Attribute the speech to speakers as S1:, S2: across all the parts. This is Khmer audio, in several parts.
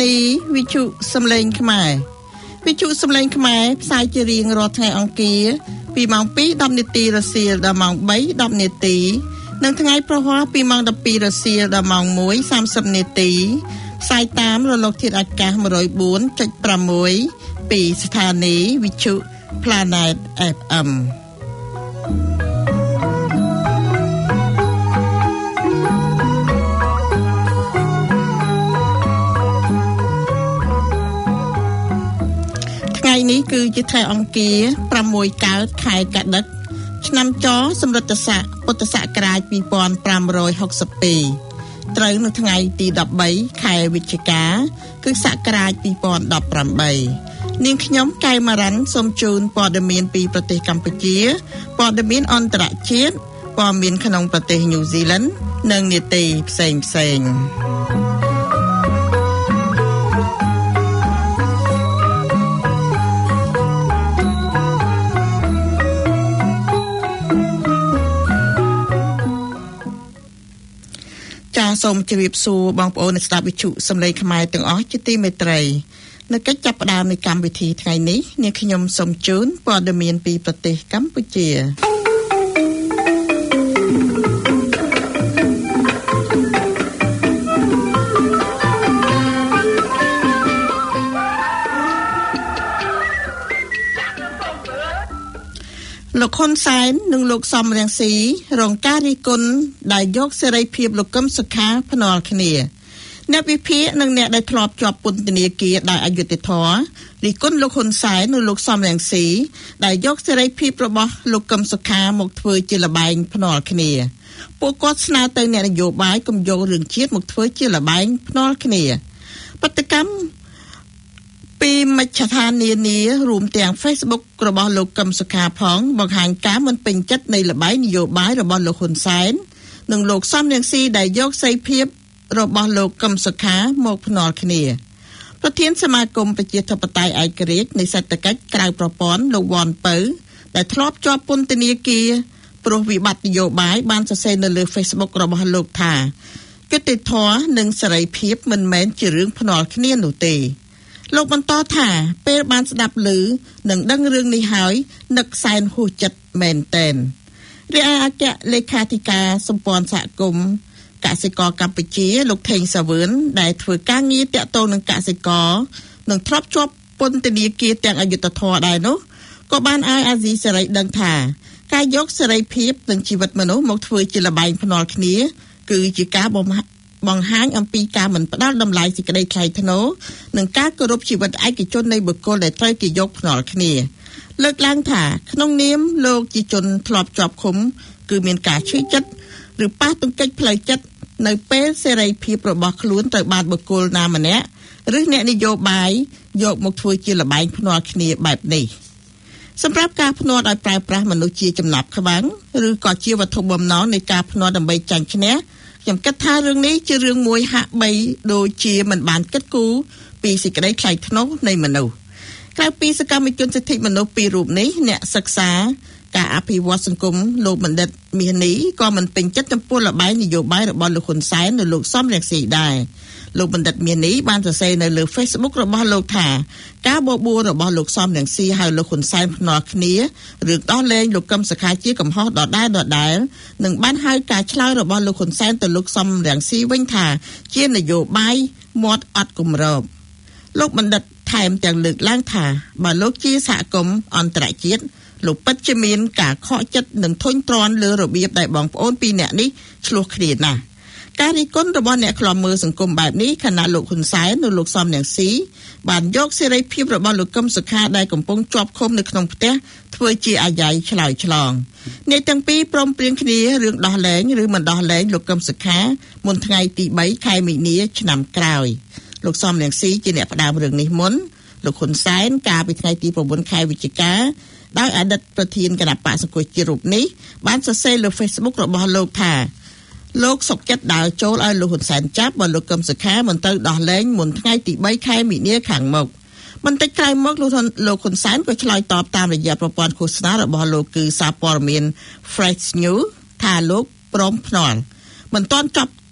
S1: នីវិទ្យុសំឡេងខ្មែរវិទ្យុសំឡេងខ្មែរផ្សាយជារៀងរាល់ថ្ងៃអង្គារពីម៉ោង 2:10 នាទីរសៀលដល់ម៉ោង 3:10 នាទីនិងថ្ងៃប្រហ័សពីម៉ោង 12 រសៀលដល់ម៉ោង 1:30 នាទីផ្សាយតាមរលកធាតុអាកាស 104.6 ពីស្ថានីយ៍វិទ្យុ Planet FMថ្ងៃនេះគឺជាថ្ងៃអង្គារ6កើតខែកដិកឆ្នាំចសម្រិតស័កពុទ្ធសករាជ2562ត្រូវនៅថ្ងៃទី13ខែវិច្ឆិកាគឺសករាជ2018នាងខ្ញុំកែវម៉ារ៉ាន់សូមជូនព័ត៌មានពីប្រទេសកម្ពុជាព័ត៌មានអន្តរជាតិព័ត៌មានក្នុងប្រទេសញូហ្សេឡង់និងនីតិផ្សេងសូមជម្រាបសួរបងប្អូនអ្នកស្ដាប់វិទ្យុសំឡេងខ្មែរទាំងអស់ជាទីមេត្រីនៅកិច្ចចាប់ផ្ដើមនៃកម្មវិធីថ្ងៃនេះនាងខ្ញុំសូមជូនព័ត៌មានពីប្រទេសកម្ពុជាលោកហ៊ុនសែននិងលោកសំរងស៊ីរងការរិះគន់ដែលយកសេរីភាពលោកកឹមសុខាភ្នាល់គ្នាអ្នកវិភាគនិងអ្នកដែលធ្លាប់ជាប់ពន្ធនាគារដោយអយុត្តិធម៌រិះគន់លោកហ៊ុនសែននិងលោកសំរងស៊ីដែលយកសេរីភាពរបស់លោកកឹមសុខាមកធ្វើជាល្បែងភ្នាល់គ្នាពួកគាត់ស្នើទៅអ្នកនយោបាយកុំយករឿងជាតិមកធ្វើជាល្បែងភ្នាល់គ្នាបដកម្មពីមជ្ឈដ្ឋាននានារួមទាំង Facebook របស់លោកកឹមសុខាផងបង្ហាញការមិនពេញចិត្តនៃល្បែងនយោបាយរបស់លោកហ៊ុនសែននិងលោកសំរងស៊ីដែលយកសេរីភាពរបស់លោកកឹមសុខាមកភ្នាល់គ្នាប្រធានសមាគមប្រជាធិបតេយ្យឯករាជ្យនៃសេដ្ឋកិច្ចក្រៅប្រព័ន្ធលោកវ៉ាន់ពៅដែលធ្លាប់ជាប់ពន្ធនាគារព្រោះវិបត្តិនយោបាយបានសរសេរនៅលើ Facebook របស់លោកថាយុត្តិធម៌និងសេរីភាពមិនមែនជារឿងភ្នាល់គ្នានោះទេលោកបន្តថាពេលបានស្ដាប់ឮនិងដឹងរឿងនេះហើយនឹកសែនហួសចិត្តមែនទែនរាយអគ្គលេខាធិការសម្ព័ន្ធសហគមន៍កសិករកម្ពុជាលោកថេងសាវឿនដែលធ្វើការងារតាក់ទងនឹងកសិករនិងធ្លាប់ជាប់ពន្ធនាគារទាំងអយុត្តិធម៌ដែរនោះក៏បានឲ្យអាស៊ីសេរីដឹងថាការយកសេរីភាពនិងជីវិតមនុស្សមកធ្វើជាល្បែងភ្នាល់គ្នាគឺជាការបង្ហាញអំពីការមិនផ្ដល់តម្លៃសេចក្តីថ្លៃថ្នូរនិងការគោរពជីវិតឯកជននៃបុគ្គលដែលត្រូវគេយកភ្នាល់គ្នាលើកឡើងថាក្នុងនាមលោកជាជនធ្លាប់ជាប់ឃុំគឺមានការឈឺចិត្តឬប៉ះទង្គិចផ្លូវចិត្តនៅពេលសេរីភាពរបស់ខ្លួនត្រូវបានបុគ្គលណាម្នាក់ឬអ្នកនយោបាយយកមកធ្វើជាល្បែងភ្នាល់គ្នាបែបនេះសម្រាប់ការភ្នាល់ដោយប្រើប្រាស់មនុស្សជាចំណាប់ក្បាំងឬក៏ជាវត្ថុបំណងនៃការភ្នាល់ដើម្បីចាញ់ឈ្នះខ្ញុំគិតថារឿងនេះជារឿងមួយហាក់បីដូចជាមិនបានគិតគូរពីសេចក្តីថ្លៃថ្នូរនៃមនុស្សក្រៅពីសកម្មជនសិទ្ធិមនុស្សពីររូបនេះអ្នកសិក្សាការអភិវឌ្ឍសង្គមលោកបណ្ឌិតមាសនេះក៏មិនពេញចិត្តចំពោះល្បែងនយោបាយរបស់លោកហ៊ុនសែននិងលោកសំរងស៊ីដែរលោកបណ្ឌិតមាសនេះបានសរសេរនៅលើ Facebook របស់លោកថាការបបួលរបស់លោកសំរងស៊ីហើយលោកហ៊ុនសែនភ្នាល់គ្នារឿងដោះលែងលោកកឹមសុខាជាកំហុសដដែលនិងបានហៅការឆ្លើយរបស់លោកហ៊ុនសែនទៅលោកសំរងស៊ីវិញថាជានយោបាយមាត់អត់គម្របលោកបណ្ឌិតថែមទាំងលើកឡើងថាបើលោកជាសហគមន៍អន្តរជាតិលោកពិតជាមានការខកចិត្តនិងធុញទ្រាន់លើរបៀបដែលបងប្អូនពីរនាក់នេះឆ្លោះគ្នាណាស់ការរិះគន់របស់អ្នកខ្លាំមើលសង្គមបែបនេះខណៈលោកហ៊ុនសែននិងលោកសំរងស៊ីបានយកសេរីភាពរបស់លោកកឹមសុខាដែលកំពុងជាប់ឃុំនៅក្នុងផ្ទះធ្វើជាអាយ៉ៃឆ្លើយឆ្លងអ្នកទាំងពីរព្រមព្រៀងគ្នារឿងដោះលែងឬមិនដោះលែងលោកកឹមសុខាមុនថ្ងៃទី3ខែមីនាឆ្នាំក្រោយលោកសំរងស៊ីជាអ្នកផ្ដើមរឿងនេះមុនលោកហ៊ុនសែនកាលពីថ្ងៃទី9ខែវិច្ឆិកាដោយអតីតប្រធានគណៈបក្សសង្គ្រោះជាតិរូបនេះបានសរសេរលើ Facebook របស់លោកថាលោកសុកចិត្តដើរចូលឲ្យលោកហ៊ុនសែនចាប់បើលោកកឹមសុខាមិនទៅដោះលែងមុនថ្ងៃទី3ខែមីនាខាងមុខបន្តិចក្រោយមកលោកហ៊ុនសែនក៏ឆ្លើយតបតាមរយៈប្រព័ន្ធឃោសនារបស់លោកគឺសារព័ត៌មាន Fresh News ថាលោកព្រមភ្នាល់មិនទាន់ចប់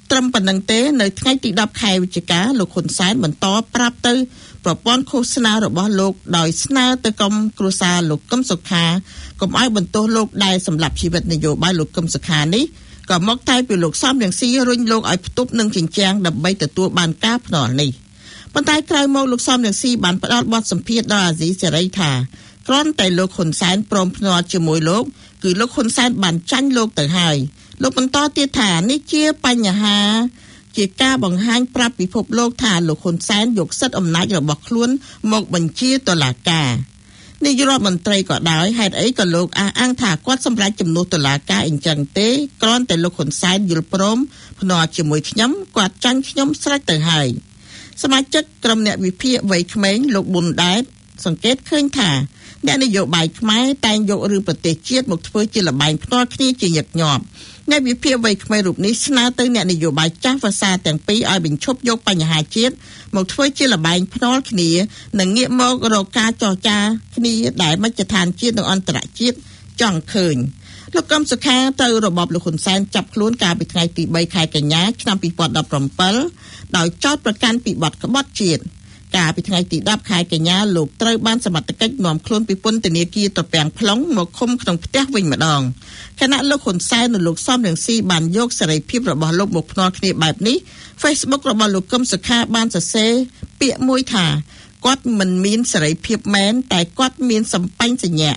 S1: ត្រឹមប៉ុណ្ណឹងទេនៅថ្ងៃទី10ខែវិច្ឆិកាលោកហ៊ុនសែនបន្តប្រាប់ទៅប្រព័ន្ធឃោសនារបស់លោកដោយស្នើទៅក្រុមគ្រួសារលោកកឹមសុខាកុំឲ្យបន្ទោសលោកដែលសម្លាប់ជីវិតនយោបាយលោកកឹមសុខានេះក៏មកតែពីលោកសំរងស៊ីរុញលោកឲ្យផ្ទប់នឹងជញ្ជាំងដើម្បីទទួលបានការភ្នាល់នេះប៉ុន្តែក្រោយមកលោកសំរងស៊ីបានផ្ដល់បទសម្ភាសន៍ដល់អាស៊ីសេរីថាគ្រាន់តែលោកហ៊ុនសែនព្រមភ្នាល់ជាមួយលោកគឺលោកហ៊ុនសែនបានចាញ់លោកទៅហើយលោកបន្តទៀតថានេះជាបញ្ហាជាការបង្ហាញប្រាប់ពិភពលោកថាលោកហ៊ុនសែនយកសិទ្ធិអំណាចរបស់ខ្លួនមកបញ្ជាតុលាការនាយករដ្ឋមន្ត្រីក៏ដោយហេតុអីក៏លោកអះអាងថាគាត់សម្រេចជំនួសតុលាការអញ្ចឹងទេគ្រាន់តែលោកហ៊ុនសែនយល់ព្រមភ្នាល់ជាមួយខ្ញុំគាត់ចាញ់ខ្ញុំស្រេចទៅហើយសមាជិកក្រុមអ្នកវិភាគវ័យក្មេងលោកប៊ុនដែតសង្កេតឃើញថាអ្នកនយោបាយខ្មែរតែងយករឿងប្រទេសជាតិមកធ្វើជាលបែងផ្ទាល់គ្នាជាញឹកញាប់អ្នកវិភាគវ័យក្មេងរូបនេះស្នើទៅអ្នកនយោបាយចាស់ភាសាទាំងពីរឲ្យបញ្ឈប់យកបញ្ហាជាតិមកធ្វើជាលបែងផ្ទាល់គ្នានិងងាកមករកការចរចាគ្នាដែលមជ្ឈដ្ឋានជាតិនិងអន្តរជាតិចង់ឃើញលោកកឹមសុខាទៅរបបលោកហ៊ុនសែនចាប់ខ្លួនកាលពីថ្ងៃទី3ខែកញ្ញាឆ្នាំ2017ដោយចោទប្រកាន់ពីបទក្បត់ជាតិកាលពីថ្ងៃទី10ខែកញ្ញាលោកត្រូវបានសមត្ថកិច្ចនាំខ្លួនពីពន្ធនាគារត្រពាំង plong មកឃុំក្នុងផ្ទះវិញម្ដងខណៈលោកហ៊ុនសែននិងលោកសំរងស៊ីបានយកសេរីភាពរបស់លោកមកភ្នាល់គ្នាបែបនេះ Facebook របស់លោកកឹមសុខាបានសរសេរពាក្យមួយថាគាត់មិនមានសេរីភាពមែនតែគាត់មានសម្បញ្ញសញ្ញា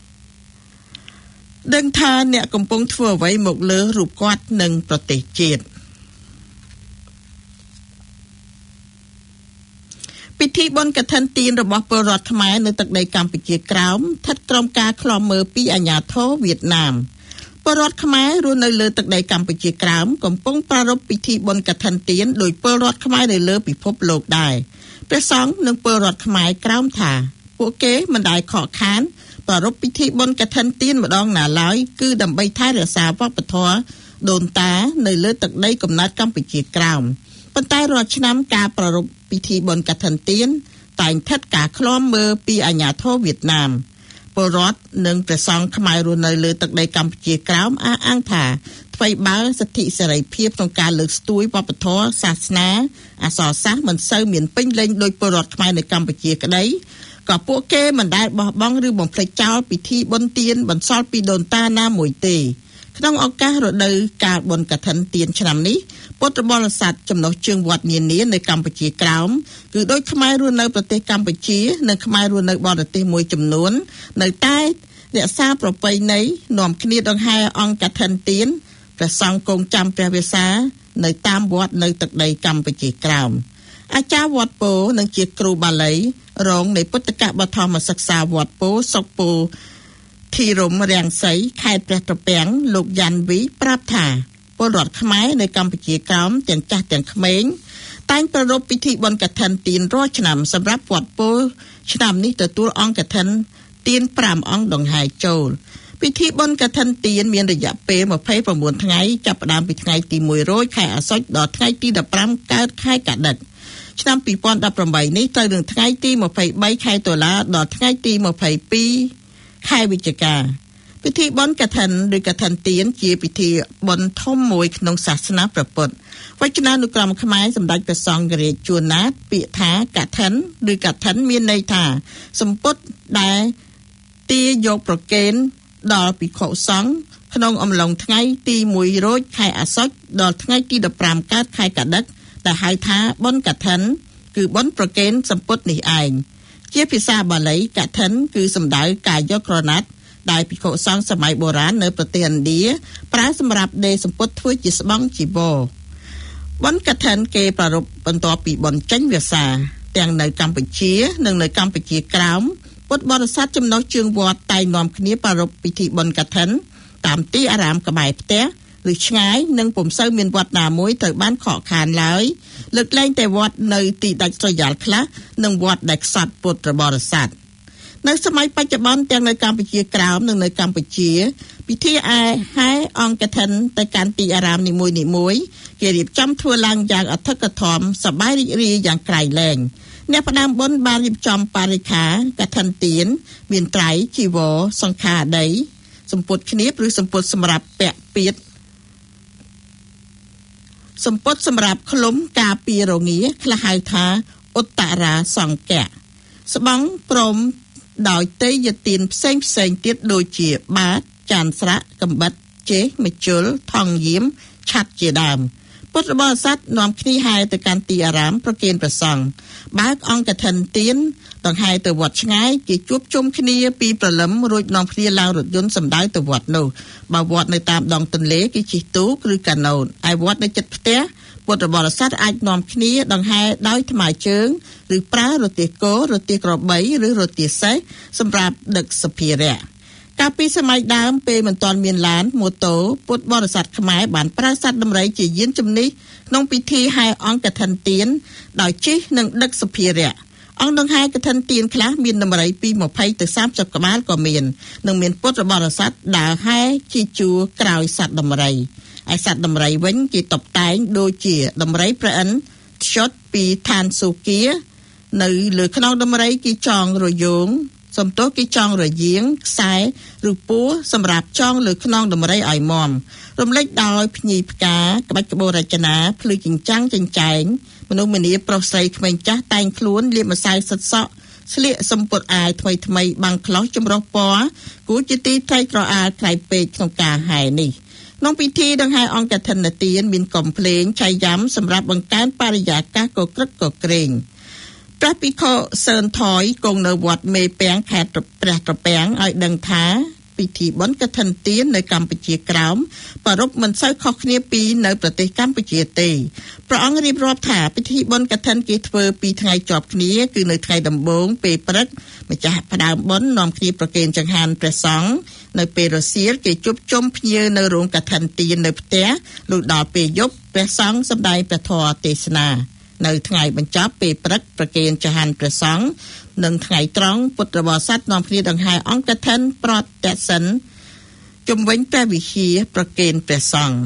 S1: ដឹងថាអ្នកកំពុងធ្វើអ្វីមកលើរូបគាត់និងប្រទេសជាតិពិធីបុណ្យកឋិនទានរបស់ពលរដ្ឋខ្មែរនៅទឹកដីកម្ពុជាក្រោមស្ថិតក្រោមការឃ្លាំមើលពីអាជ្ញាធរវៀតណាមពលរដ្ឋខ្មែររស់នៅលើទឹកដីកម្ពុជាក្រោមកំពុងប្រារព្ធពិធីបុណ្យកឋិនទានដោយពលរដ្ឋខ្មែរនៅលើពិភពលោកដែរព្រះសង្ឃនិងពលរដ្ឋខ្មែរក្រោមថាពួកគេមិនដែលខកខានប្រារព្ធពិធីបុណ្យកឋិនទានម្ដងណាឡើយគឺដើម្បីថែរក្សាវប្បធម៌ដូនតានៅលើទឹកដីកំណើតកម្ពុជាក្រោមប៉ុន្តែរាល់ឆ្នាំការប្រារព្ធពិធីបុណ្យកឋិនទានតែងស្ថិតការឃ្លាំមើលពីអាជ្ញាធរវៀតណាមពលរដ្ឋនិងព្រះសង្ឃខ្មែររស់នៅលើទឹកដីកម្ពុជាក្រោមអះអាងថាថ្មីបើសិទ្ធិសេរីភាពក្នុងការលើកស្ទួយវប្បធម៌សាសនាអក្សរសាស្ត្រមិនសូវមានពេញលេញដោយពលរដ្ឋខ្មែរនៅកម្ពុជាក្តីក៏ពួកគេមិនដែលបោះបង់ឬបំភ្លេចចោលពិធីបុណ្យទានបន្សល់ពីដូនតាណាមួយទេក្នុងឱកាសរដូវកាលបុណ្យកឋិនទានឆ្នាំនេះពុទ្ធបរិស័ទចំណុះជើងវត្តនានានៅកម្ពុជាក្រោមគឺដោយខ្មែររស់នៅប្រទេសកម្ពុជានិងខ្មែររស់នៅបរទេសមួយចំនួននៅតែរក្សាប្រពៃណីនាំគ្នាដង្ហែអង្គកឋិនទានព្រះសង្ឃគង់ចាំព្រះវេសានៅតាមវត្តនៅទឹកដីកម្ពុជាក្រោមអាចារ្យវត្តពោនិងជាគ្រូបាលីរងនៃពុទ្ធកបឋមសិក្សាវត្តពោសុកពោធីរមរាំងសីខេត្តព្រះត្រពាំងលោកយ៉ាន់វីប្រាប់ថាពលរដ្ឋខ្មែរនៅកម្ពុជាក្រោមទាំងចាស់ទាំងក្មេងតែងប្រារព្ធពិធីបុណ្យកឋិនទានរាល់ឆ្នាំសម្រាប់វត្តពោឆ្នាំនេះទទួលអង្គកឋិនទាន5អង្គដង្ហែចូលពិធីបុណ្យកឋិនទានមានរយៈពេល29ថ្ងៃចាប់ផ្ដើមពីថ្ងៃទី1រោចខែអាសត់ដល់ថ្ងៃទី15កើតខែកដិកឆ្នាំ2018នេះត្រូវនឹងថ្ងៃទី23ខែតុលាដល់ថ្ងៃទី22ខែវិច្ឆិកាពិធីបុណ្យកឋិនឬកឋិនទានជាពិធីបុណ្យធំមួយក្នុងសាសនាព្រះពុទ្ធវចនានុក្រមខ្មែរសម្ដេចព្រះសង្ឃរាជជួនណាតពាក្យថាកឋិនឬកឋិនមានន័យថាសម្ពុតដែលទាយកប្រគេនដល់ភិក្ខុសង្ឃក្នុងអំឡុងថ្ងៃទី1រោចខែអាសត់ដល់ថ្ងៃទី15កើតខែកដិកដែលហៅថាបុណ្យកឋិនគឺបុណ្យប្រគេនសម្ពុតនេះឯងជាភាសាបាលីកឋិនគឺសំដៅការយកក្រណាត់ដែលភិក្ខុសង្ឃសម័យបុរាណនៅប្រទេសឥណ្ឌាប្រើសម្រាប់ដេរសំពត់ធ្វើជាស្បង់ជីវរបុណ្យកឋិនគេប្រារព្ធបន្ទាប់ពីបុណ្យចេញវស្សាទាំងនៅកម្ពុជានិងនៅកម្ពុជាក្រោមពុទ្ធបរិស័ទចំណុះជើងវត្តតែងនាំគ្នាប្រារព្ធពិធីបុណ្យកឋិនតាមទីអារាមក្បែរផ្ទះឬឆ្ងាយនិងពុំសូវមានវត្តណាមួយត្រូវបានខកខានឡើយលើកលែងតែវត្តនៅទីដាច់ស្រយាលខ្លះនិងវត្តដែលខ្សត់ពុទ្ធបរិស័ទនៅសម័យបច្ចុប្បន្នទាំងនៅកម្ពុជាក្រោមនិងនៅកម្ពុជាពិធីហែអង្គកឋិនទៅកាន់ទីអារាមនីមួយៗគេរៀបចំធ្វើឡើងយ៉ាងអធិកអធមសប្បាយរីករាយយ៉ាងក្រៃលែងអ្នកផ្ដើមបុណ្យបានរៀបចំបរិក្ខារកឋិនទានមានត្រៃជីវរសង្ឃាដីសម្ពុតគ្នាឬសម្ពុតសម្រាប់ពាក់ពាទ្យសម្ពុតសម្រាប់ឃ្លុំការពីរងាខ្លះហៅថាឧត្តរាសង្កៈស្បង់ព្រមដោយទេយទានផ្សេងទៀតដូចជាបាតចានស្រៈកំបិតចេះមជុលថងយាមឆាត់ជាដើមពុទ្ធបរិស័ទនាំគ្នាហែទៅកាន់ទីអារាមប្រគេនព្រះសង្ឃបើកអង្គកឋិនទានដង្ហែទៅវត្តឆ្ងាយគេជួបជុំគ្នាពីព្រលឹមរួចនាំគ្នាឡើងរថយន្តសម្ដៅទៅវត្តនោះបើវត្តនៅតាមដងទន្លេគេជិះទូកឬកាណូតឯវត្តនៅជិតផ្ទះពុទ្ធបរិស័ទអាចនាំគ្នាដង្ហែដោយថ្មើរជើងឬប្រើរទេះគោរទេះក្របីឬរទេះសេះសម្រាប់ដឹកសម្ភារៈកាលពីសម័យដើមពេលមិនទាន់មានឡានម៉ូតូពុទ្ធបរិស័ទខ្មែរបានប្រើសត្វដំរីជាយានជំនិះក្នុងពិធីហែអង្គកឋិនទានដោយជិះនិងដឹកសម្ភារៈអង្គដង្ហែកឋិនទានខ្លះមានដំរីពី20ទៅ30ក្បាលក៏មាននិងមានពុទ្ធបរិស័ទដើរហែជាជួរក្រោយសត្វដំរីឯសត្វដំរីវិញគេតុបតែងដូចជាដំរីព្រះឥន្ទខ្ជត់ពីឋានសូគានៅលើខ្នងដំរីគេចងរយោងសំទោសគេចងរយាងខ្សែឬពួរសម្រាប់ចងលើខ្នងដំរីឲ្យមាំរំលេចដោយភ្ញីផ្កាក្បាច់ក្បូររចនាភ្លឺចិញ្ចាំងចិញ្ចែងមនុស្សម្នាប្រុសស្រីក្មេងចាស់តែងខ្លួនលាបម្សៅសិតសក់ស្លៀកសម្ពត់អាវថ្មីបាំងខ្លោះចម្រុះពណ៌គួរជាទីត្រៃក្រអាលថ្លៃពេកក្នុងការហែនេះក្នុងពិធីដង្ហែអង្គកឋិនទានមានកំភ្លេងឆៃយ៉ាំសម្រាប់បង្កើនបរិយាកាសកក្រឹកកក្រែងព្រះភិក្ខុសឿនថយគង់នៅវត្តមេពាំងខេត្តព្រះត្រពាំងឲ្យដឹងថាពិធីបុណ្យកឋិនទាននៅកម្ពុជាក្រោមប្រារព្ធមិនសូវខុសគ្នាពីនៅប្រទេសកម្ពុជាទេព្រះអង្គរៀបរាប់ថាពិធីបុណ្យកឋិនគេធ្វើពីថ្ងៃជាប់គ្នាគឺនៅថ្ងៃដំបូងពេលព្រឹកម្ចាស់ផ្ដើមបុណ្យនាំគ្នាប្រគេនចង្ហាន់ព្រះសង្ឃនៅពេលរសៀលគេជួបជុំភ្ញៀវនៅរោងកឋិនទាននៅផ្ទះលុះដល់ពេលយប់ព្រះសង្ឃសម្ដែងព្រះធម៌ទេសនានៅថ្ងៃបញ្ចប់ពេលព្រឹកប្រគេនចង្ហាន់ព្រះសង្ឃនិងថ្ងៃត្រង់ពុទ្ធបរិស័ទនាំគ្នាដង្ហែអង្គកឋិនប្រតិសិនជំវិញព្រះវិហារប្រគេនព្រះសង្ឃ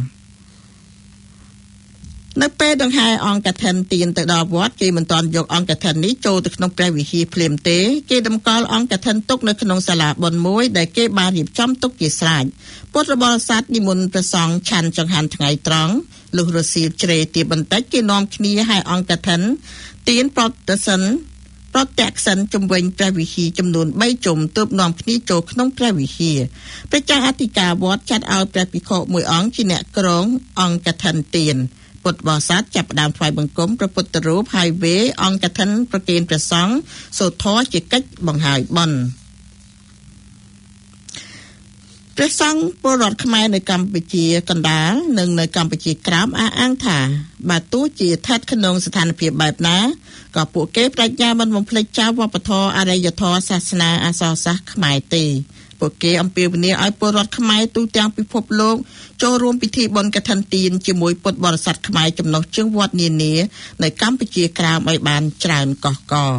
S1: នៅពេលដង្ហែអង្គកឋិនទានទៅដល់វត្តគេមិនទាន់យកអង្គកឋិននេះចូលទៅក្នុងព្រះវិហារភ្លាមទេគេតម្កល់អង្គកឋិនទុកនៅក្នុងសាលាបុណ្យមួយដែលគេបានរៀបចំទុកជាស្រេចពុទ្ធបរិស័ទនិមន្តព្រះសង្ឃឆាន់ចង្ហាន់ថ្ងៃត្រង់លុះរសៀលជ្រេទាបន្តិចគេនាំគ្នាហែអង្គកឋិនទានប្រតិសិនជំវិញព្រះវិហារចំនួន3ជុំទើបនាំគ្នាចូលក្នុងព្រះវិហារព្រះចៅអធិការវត្តចាត់ឲ្យព្រះភិក្ខុមួយអង្គជាអ្នកគ្រងអង្គកឋិនទានពុទ្ធបរិស័ទចាប់ផ្ដើមថ្វាយបង្គំព្រះពុទ្ធរូបហើយវេអង្គកឋិនប្រគេនព្រះសង្ឃសូត្រធម៌ជាកិច្ចបង្ហើយបុណ្យព្រះសង្ឃពលរដ្ឋខ្មែរនៅកម្ពុជាកណ្ដាលនិងនៅកម្ពុជាក្រោមអះអាងថាបើទោះជាស្ថិតក្នុងស្ថានភាពបែបណាក៏ពួកគេប្រាជ្ញាមិនបំភ្លេចចោលវប្បធម៌អរិយធម៌សាសនាអក្សរសាស្ត្រខ្មែរទេពួកគេអំពាវនាវឲ្យពលរដ្ឋខ្មែរទូទាំងពិភពលោកចូលរួមពិធីបុណ្យកឋិនទានជាមួយពុទ្ធបរិស័ទខ្មែរចំណុះជើងវត្តនានានៅកម្ពុជាក្រោមឲ្យបានច្រើនកុះករ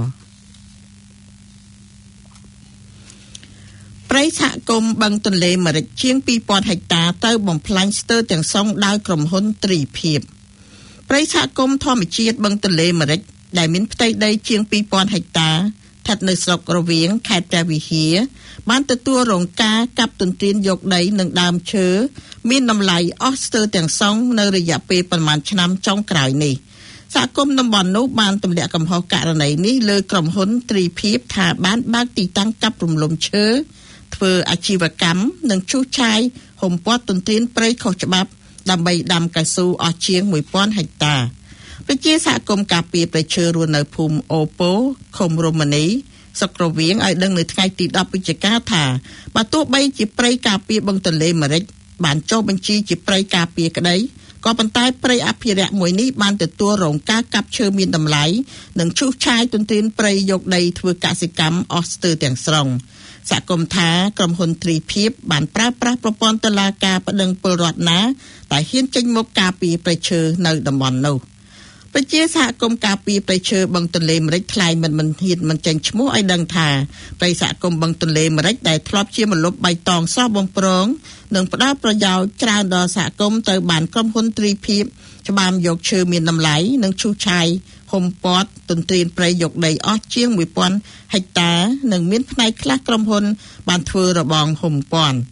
S1: ព្រៃសហគមន៍បឹងទន្លេមេរិចជាង 2000 ហិកតាទៅបំផ្លាញស្ទើរទាំងស្រុងដោយក្រុមហ៊ុនទ្រីភិបព្រៃសហគមន៍ធម្មជាតិបឹងទន្លេមេរិចដែលមានផ្ទៃដីជាង 2000 ហិកតាស្ថិតនៅស្រុករវៀងខេត្តព្រះវិហារបានទទួលរងការកាប់ទន្ទ្រានយកដីនិងដើមឈើមានតម្លៃអស់ស្ទើរទាំងស្រុងនៅរយៈពេលប្រមាណឆ្នាំចុងក្រោយនេះសហគមន៍តំបន់នោះបានទម្លាក់កំហុសករណីនេះលើក្រុមហ៊ុនទ្រីភិបថាបានបើកទីតាំងកាប់រំលំឈើធ្វើអាជីវកម្មនិងឈូសឆាយហុំព័ទ្ធទន្ទ្រានព្រៃខុសច្បាប់ដើម្បីដាំកៅស៊ូអស់ជាង 1000 ហិកតាប្រជាសហគមន៍ការពារព្រៃឈើរស់នៅភូមិអូពោឃុំរមនីស្រុករវៀងឲ្យដឹងនៅថ្ងៃទី10វិច្ឆិកាថាបើទោះបីជាព្រៃការពារបឹងទន្លេមេរិចបានចុះបញ្ជីជាព្រៃការពារក្តីក៏ប៉ុន្តែព្រៃអភិរក្សមួយនេះបានទទួលរងការកាប់ឈើមានតម្លៃនិងឈូសឆាយទន្ទ្រានព្រៃយកដីធ្វើកសិកម្មអស់ស្ទើរទាំងស្រុងសហគមន៍ថាក្រុមហ៊ុនទ្រីភិបបានប្រើប្រាស់ប្រព័ន្ធតុលាការប្តឹងពលរដ្ឋណាតែហ៊ានចេញមុខការពារព្រៃឈើនៅតំបន់នោះប្រជាសហគមន៍ការពារព្រៃឈើបឹងទន្លេមេរិចថ្លែងមិនហ៊ានមិនចេញឈ្មោះឲ្យដឹងថាព្រៃសហគមន៍បឹងទន្លេមេរិចដែលធ្លាប់ជាម្លប់បៃតងស្រស់បំព្រងនិងផ្ដល់ប្រយោជន៍ច្រើនដល់សហគមន៍ទៅបានក្រុមហ៊ុនទ្រីភិបច្បាមយកឈើមានតម្លៃនិងឈូសឆាយហុំព័ទ្ធទន្ទ្រានព្រៃយកដីអស់ជាង 1000 ហិកតានិងមានផ្នែកខ្លះក្រុមហ៊ុនបានធ្វើរបងហុំព័ន្ធ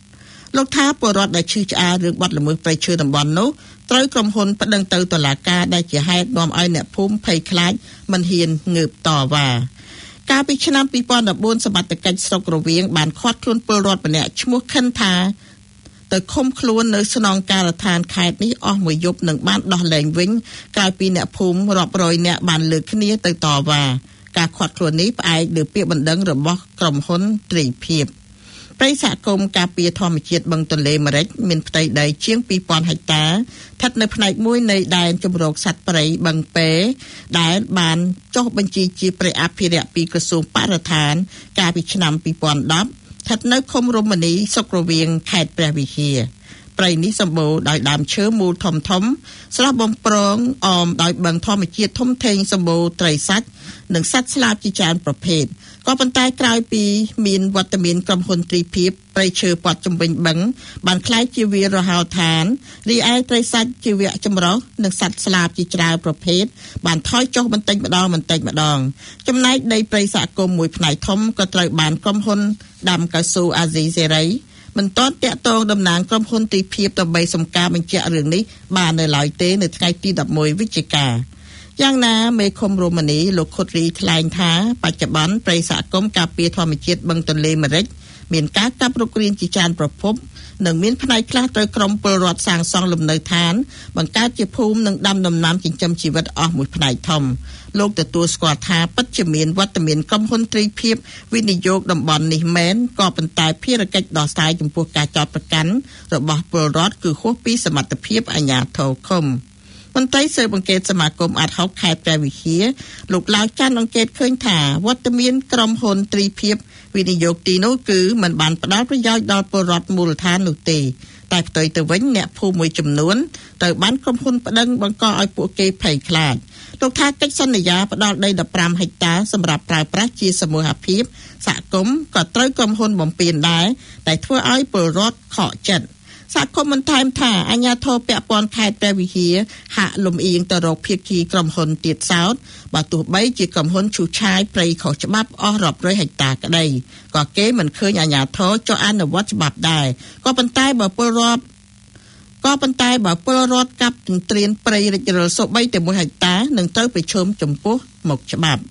S1: លោកថាពលរដ្ឋដែលឈឺឆ្អាលរឿងបាត់ល្មើសព្រៃឈើតំបន់នោះត្រូវក្រុមហ៊ុនប្តឹងទៅតុលាការដែលជាហេតុនាំឲ្យអ្នកភូមិភ័យខ្លាចមិនហ៊ានងើបតវ៉ាកាលពីឆ្នាំ2014សមត្ថកិច្ចស្រុករវៀងបានឃាត់ខ្លួនពលរដ្ឋម្នាក់ឈ្មោះខិនថាទៅឃុំខ្លួននៅស្នងការដ្ឋានខេត្តនេះអស់មួយយប់នឹងបានដោះលែងវិញក្រោយពីអ្នកភូមិរាប់រយនាក់បានលើកគ្នាទៅតវ៉ាការឃាត់ខ្លួននេះផ្អែកលើពាក្យបណ្ដឹងរបស់ក្រុមហ៊ុនត្រីភិបព្រៃសហគមន៍ការពារធម្មជាតិបឹងទន្លេមេរិចមានផ្ទៃដីជាង 2000 ហិកតាស្ថិតនៅផ្នែកមួយនៃដែនជម្រកសត្វព្រៃបឹងពេដែលបានចុះបញ្ជីជាព្រៃអភិរក្សពីក្រសួងបរិស្ថានកាលពីឆ្នាំ2010ស្ថិតនៅឃុំរមណីសុករវៀងខេត្តព្រះវិហារព្រៃនេះសម្បូរដោយដើមឈើមូលធំធំស្រស់បំព្រងអមដោយបឹងធម្មជាតិធំធេងសម្បូរត្រីសាច់និងសត្វស្លាបជាច្រើនប្រភេទក៏ប៉ុន្តែក្រោយពីមានវត្តមានក្រុមហ៊ុនត្រីភិបព្រៃឈើព័ទ្ធជុំវិញបឹងបានក្លាយជាវាលរហោឋានរីឯត្រីសាច់ជីវៈចម្រុះនិងសត្វស្លាបជាច្រើនប្រភេទបានថយចុះបន្តិចម្ដងចំណែកដីព្រៃសហគមន៍មួយផ្នែកធំក៏ត្រូវបានក្រុមហ៊ុនដាំកៅស៊ូអាស៊ីសេរីមិនទាន់តាក់ទងតំណាងក្រុមហ៊ុនត្រីភិបដើម្បីសម្ការបញ្ជាក់រឿងនេះបាននៅឡើយទេនៅថ្ងៃទី11វិច្ឆិកាយ៉ាងណាមេឃុំរមណីលោកខុតរីថ្លែងថាបច្ចុប្បន្នព្រៃសហគមន៍ការពារធម្មជាតិបឹងទន្លេមេរិចមានការកាប់រុករានជាច្រើនប្រភពនិងមានផ្នែកខ្លះត្រូវក្រុមពលរដ្ឋសាងសង់លំនៅឋានបង្កើតជាភូមិនិងដាំដំណាំចិញ្ចឹមជីវិតអស់មួយផ្នែកធំលោកទទួលស្គាល់ថាពិតជាមានវត្តមានក្រុមហ៊ុនត្រីភិបវិនិយោគតំបន់នេះមែនក៏ប៉ុន្តែភារកិច្ចដោះស្រាយចំពោះការចោទប្រកាន់របស់ពលរដ្ឋគឺហួសពីសមត្ថភាពអាជ្ញាធរឃុំមន្ត្រីស៊ើបអង្កេតសមាគមអាត់ហុកខេត្តព្រះវិហារលោកឡាវច័ន្ទអង្កេតឃើញថាវត្តមានក្រុមហ៊ុនត្រីភិបវិនិយោគទីនោះគឺមិនបានផ្ដល់ប្រយោជន៍ដល់ពលរដ្ឋមូលដ្ឋាននោះទេតែផ្ទុយទៅវិញអ្នកភូមិមួយចំនួនត្រូវបានក្រុមហ៊ុនប្តឹងបង្កឲ្យពួកគេភ័យខ្លាចលោកថាកិច្ចសន្យាផ្ដល់ដី15ហិកតាសម្រាប់ប្រើប្រាស់ជាសមូហភាពសហគមន៍ក៏ត្រូវក្រុមហ៊ុនបំពេញដែរតែធ្វើឲ្យពលរដ្ឋខកចិត្តសហគមន៍បន្ថែមថាអាជ្ញាធរពាក់ព័ន្ធខេត្តព្រះវិហារហាក់លំអៀងទៅរកភាគីក្រុមហ៊ុនទៀតសោតបើទោះបីជាក្រុមហ៊ុនឈូសឆាយព្រៃខុសច្បាប់អស់រាប់រយហិកតាក្តីក៏គេមិនឃើញអាជ្ញាធរចុះអនុវត្តច្បាប់ដែរក៏ប៉ុន្តែបើពលរដ្ឋកាប់ទន្ទ្រានព្រៃរិចរលសូម្បីតែ1ហិកតានឹងត្រូវប្រឈមចំពោះមុខច្បាប់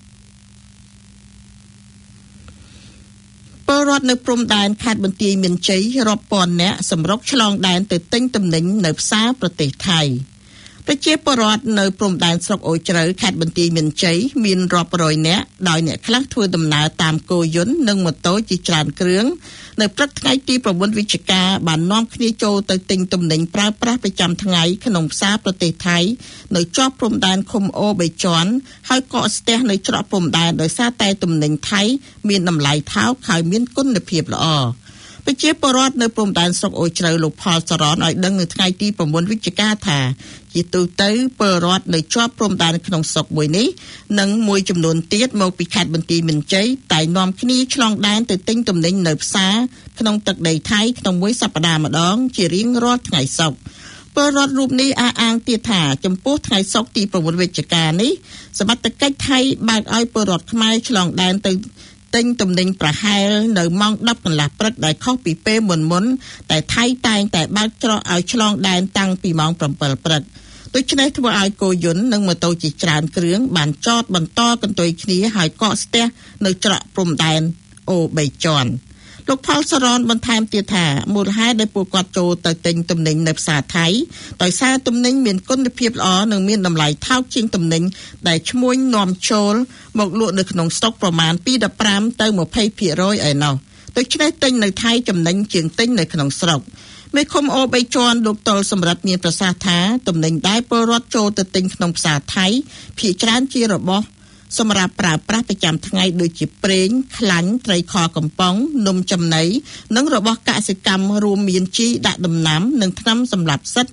S1: ពលរដ្ឋនៅព្រំដែនខេត្តបន្ទាយមានជ័យរាប់ពាន់នាក់សម្រុកឆ្លងដែនទៅទិញទំនិញនៅផ្សារប្រទេសថៃប្រជាពលរដ្ឋនៅព្រំដែនស្រុកអូជ្រៅខេត្តបន្ទាយមានជ័យមានរាប់រយនាក់ដោយអ្នកខ្លះធ្វើដំណើរតាមគោយន្តនិងម៉ូតូជាច្រើនគ្រឿងនៅព្រឹកថ្ងៃទី9វិច្ឆិកាបាននាំគ្នាចូលទៅទិញទំនិញប្រើប្រាស់ប្រចាំថ្ងៃក្នុងផ្សារប្រទេសថៃនៅជាប់ព្រំដែនឃុំអូបេជាន់ហើយកកស្ទះនៅច្រកព្រំដែនដោយសារតែទំនិញថៃមានតម្លៃថោកហើយមានគុណភាពល្អប្រជាពលរដ្ឋនៅព្រំដែនស្រុកអូជ្រៅលោកផលសរនឲ្យដឹងនៅថ្ងៃទី9វិច្ឆិកាថាជាទូទៅពលរដ្ឋនៅជាប់ព្រំដែនក្នុងស្រុកមួយនេះនិងមួយចំនួនទៀតមកពីខេត្តបន្ទាយមានជ័យតែនាំគ្នាឆ្លងដែនទៅទិញទំនិញនៅផ្សារក្នុងទឹកដីថៃក្នុងមួយសប្តាហ៍ម្ដងជារៀងរាល់ថ្ងៃសុក្រពលរដ្ឋរូបនេះអះអាងទៀតថាចំពោះថ្ងៃសុក្រទី9វិច្ឆិកានេះសមត្ថកិច្ចថៃបើកឲ្យពលរដ្ឋខ្មែរឆ្លងដែនទៅទិញទំនិញប្រហែលនៅម៉ោង 10 កន្លះព្រឹកដែលខុសពីពេលមុនតែថៃតែងតែបើកច្រកឲ្យឆ្លងដែនតាំងពីម៉ោង 7 ព្រឹកដូច្នេះធ្វើឲ្យគោយន្តនិងម៉ូតូជាច្រើនគ្រឿងបានចតបន្តកន្ទុយគ្នាហើយកកស្ទះនៅច្រកព្រំដែនអូបេជាន់លោកផលសរនបន្ថែមទៀតថាមូលហេតុដែលពួកគាត់ចូលទៅទិញទំនិញនៅផ្សារថៃដោយសារទំនិញមានគុណភាពល្អនិងមានតម្លៃថោកជាងទំនិញដែលឈ្មួញនាំចូលមកលក់នៅក្នុងស្តុកប្រមាណពី15ទៅ 20% ឯណោះដូច្នេះទិញនៅថៃចំណេញជាងទិញនៅក្នុងស្រុកមេឃុំអូបេជាន់លោកតុលសម្រាប់មានប្រសាសន៍ថាទំនិញដែលពលរដ្ឋចូលទៅទិញក្នុងផ្សារថៃភាគច្រើនជារបស់សម្រាប់ប្រើប្រាស់ប្រចាំថ្ងៃដូចជាប្រេងខ្លាញ់ត្រីខកំប៉ុងនំចំណីនិងរបស់កសិកម្មរួមមានជីដាក់ដំណាំនិងថ្នាំសម្លាប់សត្វ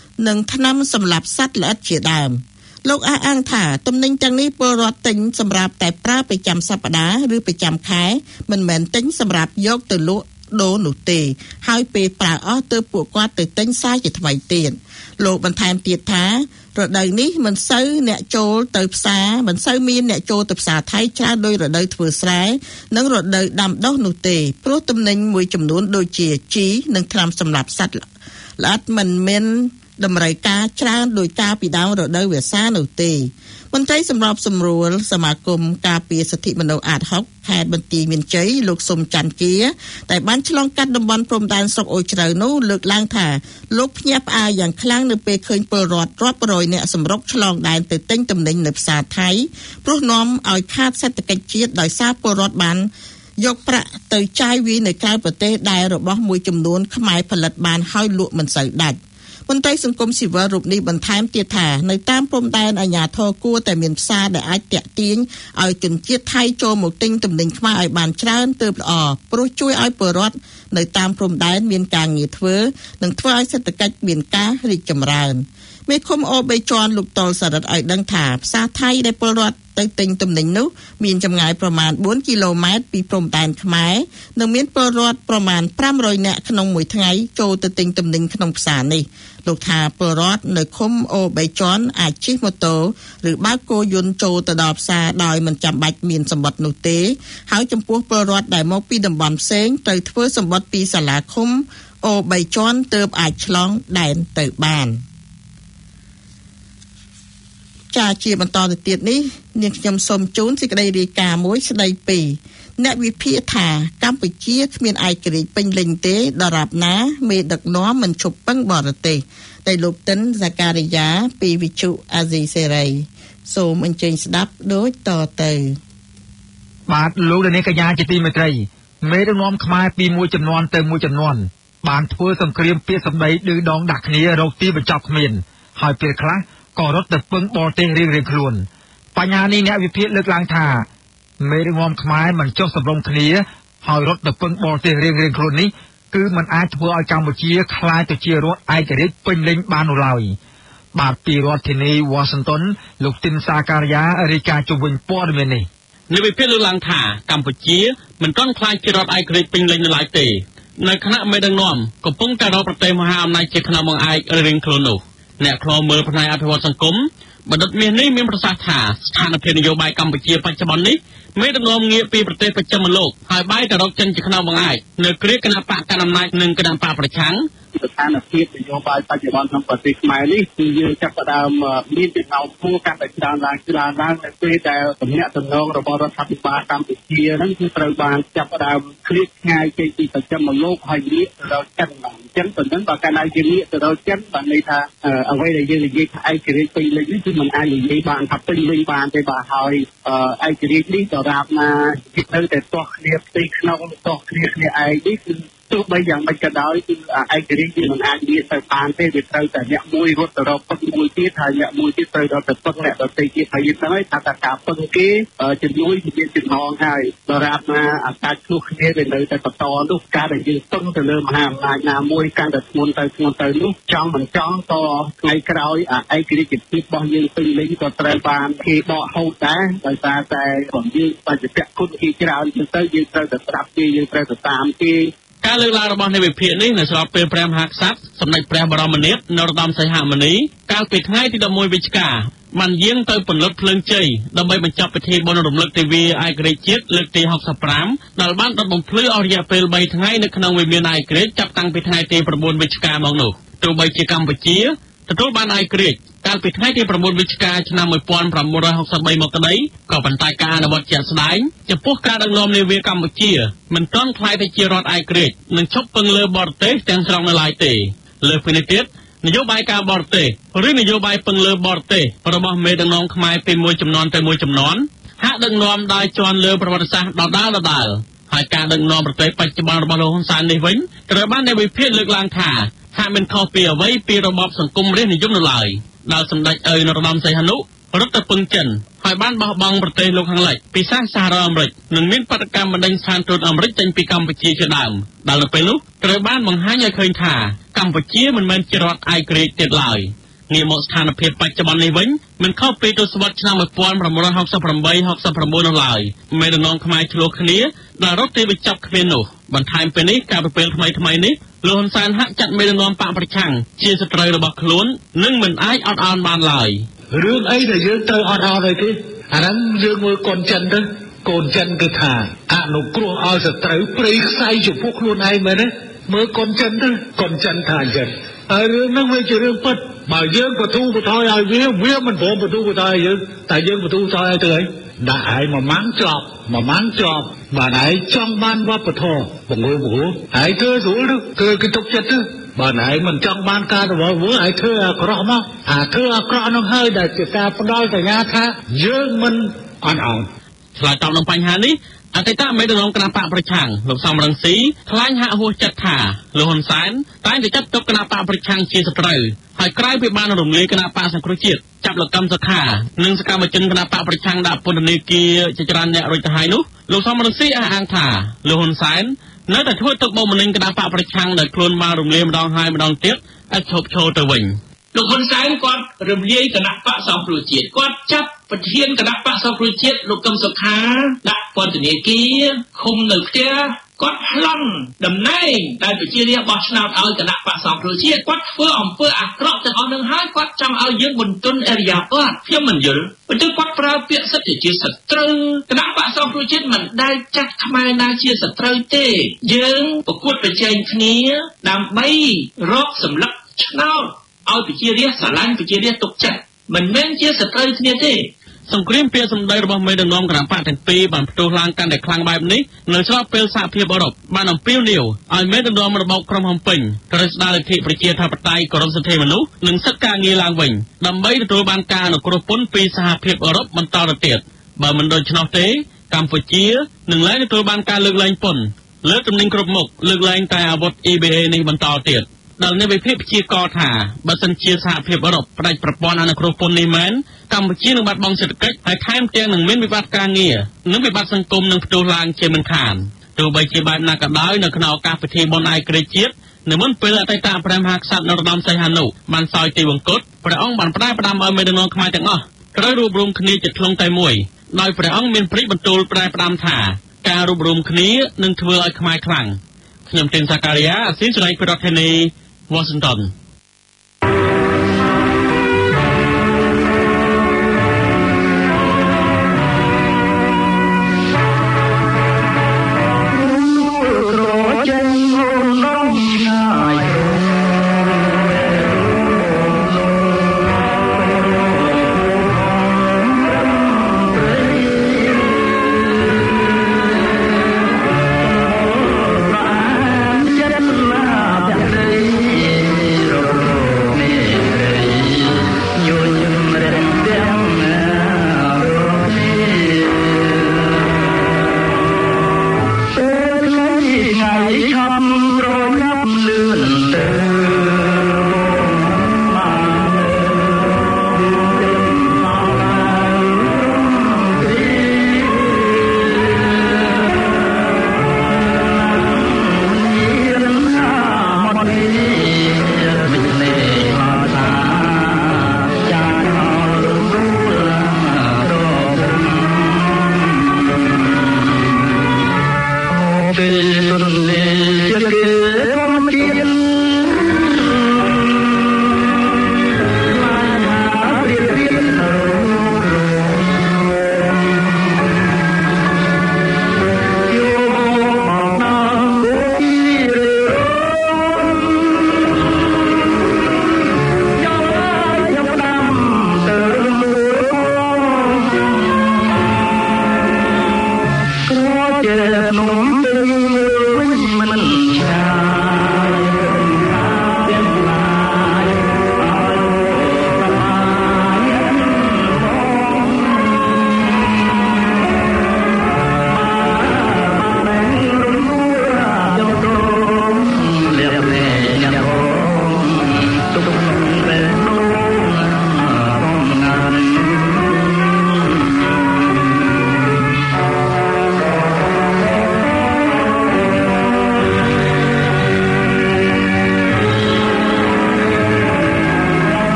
S1: ល្អិតជាដើមលោកអះអាងថាទំនិញទាំងនេះពលរដ្ឋទិញសម្រាប់តែប្រើប្រចាំសប្តាហ៍ឬប្រចាំខែមិនមែនទិញសម្រាប់យកទៅលក់ដូរនោះទេហើយពេលប្រើអស់ទើបពួកគាត់ទៅទិញសាយជាថ្មីទៀតលោកបន្ថែមទៀតថារដូវនេះមិនសូវអ្នកចូលទៅផ្សារមិនសូវមានអ្នកចូលទៅផ្សារថៃច្រើនដោយរដូវធ្វើស្រែនិងរដូវដាំដុះនោះទេព្រោះទំនិញមួយចំនួនដូចជាជីនិងថ្នាំសម្លាប់សត្វល្អិតមិនមានតម្រូវការច្រើនដោយការពីដើមរដូវវស្សានោះទេមន្ត្រីសម្របសម្រួលសមាគមការពារសិទ្ធិមនុស្សអាត6ខេត្តបន្ទាយមានជ័យលោកសុំច័ន្ទគាតែបានឆ្លងកាត់តំបន់ព្រំដែនស្រុកអូជ្រៅនោះលើកឡើងថាលោកភ្ញាក់ផ្អើលយ៉ាងខ្លាំងនៅពេលឃើញពលរដ្ឋរាប់រយនាក់សម្រុកឆ្លងដែនទៅទិញទំនិញនៅផ្សារថៃព្រោះនាំឲ្យខាតសេដ្ឋកិច្ចជាតិដោយសារពលរដ្ឋបានយកប្រាក់ទៅចាយវាយនៅក្រៅប្រទេសដែលរបស់មួយចំនួនខ្មែរផលិតបានហើយលក់មិនសូវដាច់មន្ត្រីសង្គមស៊ីវិលរូបនេះបន្ថែមទៀតថានៅតាមព្រំដែនអាជ្ញាធរគួរតែមានផ្សារដែលអាចទាក់ទាញឲ្យជនជាតិថៃចូលមកទិញទំនិញខ្មែរឲ្យបានច្រើនទើបល្អព្រោះជួយឲ្យពលរដ្ឋនៅតាមព្រំដែនមានការងារធ្វើនិងធ្វើឲ្យសេដ្ឋកិច្ចមានការរីកចម្រើនមេឃុំអូបីជាន់លោកតលសារ៉ិតឲ្យដឹងថាផ្សារថៃដែលពលរដ្ឋទៅទិញទំនិញនោះមានចម្ងាយប្រមាណ4គីឡូម៉ែត្រពីព្រំដែនខ្មែរនិងមានពលរដ្ឋប្រមាណ500នាក់ក្នុងមួយថ្ងៃចូលទៅទិញទំនិញក្នុងផ្សារនេះលោកថាពលរដ្ឋនៅឃុំអូបីជាន់អាចជិះម៉ូតូឬបើកគោយន្តចូលទៅដល់ផ្សារដោយមិនចាំបាច់មានសម្បត្តិនោះទេហើយចំពោះពលរដ្ឋដែលមកពីតំបន់ផ្សេងត្រូវធ្វើសម្បត្តិពីសាលាឃុំអូបីជាន់ទើបអាចឆ្លងដែនទៅបានជាបន្តទៅទៀតនេះនាងខ្ញុំសូមជូនសេចក្តីរាយការណ៍មួយស្តីពីអ្នកវិភាគថាកម្ពុជាគ្មានឯករាជ្យពេញលេញទេដរាបណាមេដឹកនាំមិនឈប់ពឹងបរទេសតែលោកតិនហ្សាការីយ៉ាពីវិទ្យុអាស៊ីសេរីសូមអញ្ជើញស្ដាប់ដូចតទៅ
S2: បាទលោកនាងកញ្ញាជាទីមេត្រីមេដឹកនាំខ្មែរពីមួយចំនួនទៅមួយចំនួនបានធ្វើសង្គ្រាមពាក្យសម្ដីឌឺដងដាក់គ្នារកទីបញ្ចប់គ្មានហើយពេលខ្លះក៏រត់ទៅពឹងបរទេសរៀងៗខ្លួនបញ្ហានេះអ្នកវិភាគលើកឡើងថាមេដឹកនាំខ្មែរមិនចុះសម្រុងគ្នាហើយរត់ទៅពឹងបរទេសរៀងៗខ្លួននេះគឺមិនអាចធ្វើឲ្យកម្ពុជាក្លាយទៅជារដ្ឋឯករាជ្យពេញលេញបាននោះឡើយបាទពីរដ្ឋធានី Washington លោកទីនសាការីយ៉ារាយការណ៍ជុំវិញព័ត៌មាននេះ
S3: អ្នកវិភាគលើកឡើងថាកម្ពុជាមិនទាន់ក្លាយជារដ្ឋឯករាជ្យពេញលេញនៅឡើយទេនៅខណៈមេដឹកនាំកំពុងតែរកប្រទេសមហាអំណាចជាខ្នងបង្អែករៀងខ្លួននោះអ្នកខ្លោមើលផ្នែកអភិវឌ្ឍសង្គមបណ្ឌិតមាសនេះមានប្រសាសន៍ថាស្ថានភាពនយោបាយកម្ពុជាបច្ចុប្បន្ននេះមេដឹកនាំងាកពីប្រទេសបច្ចិមលោកហើយបែរទៅរកចិនជាខ្នងបង្អែកនៅគ្រាគណៈបកកណ្ដាលអំណាចនិងគណៈបកប្រឆាំង
S4: ស្ថានភាពនយោបាយបច្ចុប្បន្នក្នុងប្រទេសខ្មែរនេះគឺយើងចាប់ផ្ដើមមានចំណោមគួរកាន់តែច្រើនឡើងនៅពេលដែលទំនាក់ទំនងរបស់រដ្ឋាភិបាលកម្ពុជាហ្នឹងគឺត្រូវបានចាប់ផ្ដើមឃ្លាតឆ្ងាយចេញពីបច្ចិមលោកហើយងាកទៅរកចិនអញ្ចឹងប៉ុណ្ណឹងបើកាលណាយើងងាកទៅរកចិនបានន័យថាអ្វីដែលយើងនិយាយថាឯករាជ្យពេញលេញនេះគឺមិនអាចនិយាយបានថាពេញលេញបានទេបាទហើយឯករាជ្យនេះដរាបណាគេទៅតែទាស់គ្នាផ្ទៃក្នុងទាស់គ្នាឯងនេះគឺទោះបីយ៉ាងម៉េចក៏ដោយគឺឯករាជ្យវាមិនអាចនិយាយទៅបានទេវាត្រូវតែអ្នកមួយរត់ទៅរកពឹងមួយទៀតហើយអ្នកមួយទៀតត្រូវរត់ទៅពឹងអ្នកដទៃទៀតហើយហ្នឹងហើយថាការពឹងគេជំនួយមានចំណងហើយដរាបណាអាកាសឆ្លោះគ្នាវានៅតែបន្តនោះការដែលយើងពឹងទៅលើមហាអំណាចណាមួយកាន់តែធ្ងន់ទៅនោះចង់មិនចង់ក៏ថ្ងៃក្រោយឯករាជ្យភាពរបស់យើងពេញលេញក៏ត្រូវបានគេដកហូតដែរដោយសារតែយើងបច្ចុប្បន្នគុណគេច្រើនទៅយើងត្រូវតែស្ដាប់គេយើងត្រូវតែតាមគេ
S3: ការលើកឡើងរបស់អ្នកវិភាគនេះនៅស្របពេលព្រះមហាក្សត្រសម្ដេចព្រះបរមនាថនរោត្តមសីហមុនីកាលពីថ្ងៃទី11វិច្ឆិកាបានយាងទៅពន្លត់ភ្លើងជ័យដើម្បីបញ្ចប់ពិធីបុណ្យរំលឹកទិវាឯករាជ្យជាតិលើកទី65ដែលបានដុតបំភ្លឺអស់រយៈពេល3ថ្ងៃនៅក្នុងវិមានឯករាជ្យចាប់តាំងពីថ្ងៃទី9វិច្ឆិកាមកនោះទោះបីជាកម្ពុជាទទួលបានឯករាជ្យកាលពីថ្ងៃទី9វិច្ឆិកាឆ្នាំ1963មកក្តីក៏ប៉ុន្តែការអនុវត្តជាក់ស្ដែងចំពោះការដឹកនាំនាវាកម្ពុជាមិនទាន់ក្លាយទៅជារដ្ឋឯករាជ្យនិងឈប់ពឹងលើបរទេសទាំងស្រុងនៅឡើយទេលើសពីនេះទៀតនយោបាយការបរទេសឬនយោបាយពឹងលើបរទេសរបស់មេដឹកនាំខ្មែរពីមួយចំនួនទៅមួយចំនួនហាក់ដឹកនាំដោយជន់លើប្រវត្តិសាស្ត្រដដែលហើយការដឹកនាំប្រទេសបច្ចុប្បន្នរបស់លោកហ៊ុនសែននេះវិញត្រូវបានអ្នកវិភាគលើកឡើងថាហាក់មិនខុសពីអ្វីពីរបបសង្គមរាស្ត្រនិយមនៅឡើយដែលសម្ដេចឪនរោត្តមសីហនុរត់ទៅពឹងចិនហើយបានបោះបង់ប្រទេសលោកខាងលិចពីសហរដ្ឋអាមេរិកនិងមានបដកម្មបណ្ដេញស្ថានទូតអាមេរិកចេញពីកម្ពុជាជាដើមដែលនៅពេលនោះត្រូវបានបង្ហាញឲ្យឃើញថាកម្ពុជាមិនមែនជារដ្ឋឯករាជ្យទៀតឡើយងាកមកស្ថានភាពបច្ចុប្បន្ននេះវិញមិនខុសពីទសវត្សរ៍ឆ្នាំ1968-69នោះឡើយមេដឹកនាំខ្មែរឆ្លោះគ្នាដែលរត់ទីបញ្ចប់គ្មាននោះបន្ថែមពីនេះការប្រពេលថ្មីនេះលោកហ៊ុនសែនហាក់ចាត់មេដឹកនាំបកប្រឆាំងជាសត្រូវរបស់ខ្លួននិងមិនអាចអត់ឱនបានឡើយ
S5: រឿងអីដែលយើងត្រូវអត់ឱនឲ្យទេអាហ្នឹងយើងមើលកូនចិនទៅកូនចិនគឺថាអនុគ្រោះឲ្យសត្រូវព្រៃខ្សែចំពោះខ្លួនឯងមែនទេមើលកូនចិនទៅកូនចិនថាអញ្ចឹងហើយរឿងហ្នឹងវាជារឿងពិតបើយើងបទូបថយឲ្យវាមិនព្រមបទូបថយឲ្យយើងតែយើងបទូបថយឲ្យទៅឯងដាក់ឯងមួយម៉ាំងជាប់បាទឯងចង់បានវប្បធម៌បង្រួបបង្រួមឯងធ្វើស្រួលទៅគឺទុកចិត្តទៅបើឯងមិនចង់បានការរបស់ឯងធ្វើអាក្រក់មកធ្វើអាក្រក់នោះហើយដែលជាការផ្ដល់សញ្ញាថាយើងមិនអន់អោន
S3: ឆ្លើយតបនឹងបញ្ហានេះអតីតមេដឹកនាំគណៈបកប្រឆាំងលោកសំរងស៊ីថ្លែងហាក់ហួសចិត្តថាលោកហ៊ុនសែនតែងតែចាត់ទុកគណៈបកប្រឆាំងជាសត្រូវហើយក្រោយពីបានរំលាយគណៈបកសង្គ្រោះជាតិចាប់លោកកឹមសុខានិងសកម្មជនគណៈបកប្រឆាំងដាក់ពន្ធនាគារជាច្រើនអ្នករួចទៅហើយនោះលោកសំរងស៊ីអះអាងថាលោកហ៊ុនសែននៅតែធ្វើទុកបុកម្នេញគណៈបកប្រឆាំងដែលខ្លួនបានរំលាយម្ដងហើយម្ដងទៀតឲ្យឈប់ឈរទៅវិញ
S6: លោកហ៊ុនសែនគាត់រំលាយគណៈបកសង្គ្រោះជាតិគាត់ចាប់ប្រធានគណៈបកសង្គ្រោះជាតិលោកកឹមសុខាដាក់ពន្ធនាគារឃុំនៅផ្ទះគាត់ប្លន់តំណែងដែលប្រជារាស្ត្របោះឆ្នោតឲ្យគណៈបកសង្គ្រោះជាតិគាត់ធ្វើអំពើអាក្រក់ទាំងអស់នឹងហើយគាត់ចង់ឲ្យយើងបន្ទន់អរិយាប័ត្រខ្ញុំមិនយល់បើទៅគាត់ប្រើពាក្យសិទ្ធិជាសត្រូវគណៈបកសង្គ្រោះជាតិមិនដែលចាត់ខ្មែរណាជាសត្រូវទេយើងប្រកួតប្រជែងគ្នាដើម្បីរកសម្លឹកឆ្នោតឲ្យប្រជារាស្ត្រស្រឡាញ់ប្រជារាស្ត្រទុកចិត្តមិនមែនជាសត្រូវគ្នាទេស
S3: ង្គ្រាមពាក្យសម្ដីរបស់មេដឹកនាំគណៈបកទាំងពីរបានផ្ទុះឡើងកាន់តែខ្លាំងបែបនេះនៅស្របពេលសហភាពអឺរ៉ុបបានអំពាវនាវឲ្យមេដឹកនាំរបបក្រុងភ្នំពេញត្រូវស្ដារលទ្ធិប្រជាធិបតេយ្យគោរពសិទ្ធិមនុស្សនិងសិទ្ធិការងារឡើងវិញដើម្បីទទួលបានការអនុគ្រោះពន្ធពីសហភាពអឺរ៉ុបបន្តទៅទៀតបើមិនដូច្នោះទេកម្ពុជានឹងលែងទទួលបានការលើកលែងពន្ធលើទំនិញគ្រប់មុខលើកលែងតែអាវុធ EBA នេះបន្តទៀតដែលអ្នកវិភាគព្យាករណ៍ថាបើសិនជាសហភាពអឺរ៉ុបផ្ដាច់ប្រព័ន្ធអនុគ្រោះពន្ធនេះមែនកម្ពុជានឹងបាត់បង់សេដ្ឋកិច្ចហើយថែមទាំងនឹងមានវិបត្តិការងារនិងវិបត្តិសង្គមនឹងផ្ទុះឡើងជាមិនខានទោះបីជាបែបណាក៏ដោយនៅក្នុងឱកាសពិធីបុណ្យឯករាជ្យជាតិនៅមុនពេលអតីតព្រះមហាក្សត្រនរោត្តមសីហនុបានសោយទីវង្គតព្រះអង្គបានផ្ដាំឲ្យមេដឹកនាំខ្មែរទាំងអស់ត្រូវរួបរวมគ្នាជាធ្លុងតែមួយដោយព្រះអង្គមានព្រិចបន្ទូលផ្ដាំថាការរួបរวมគ្នានឹងធ្វើឲ្យខ្មែរខ្លាំងខ្ញុំទីនសាការីយ៉ាអស៊ីសេរីប្រធានាធិបតីWashington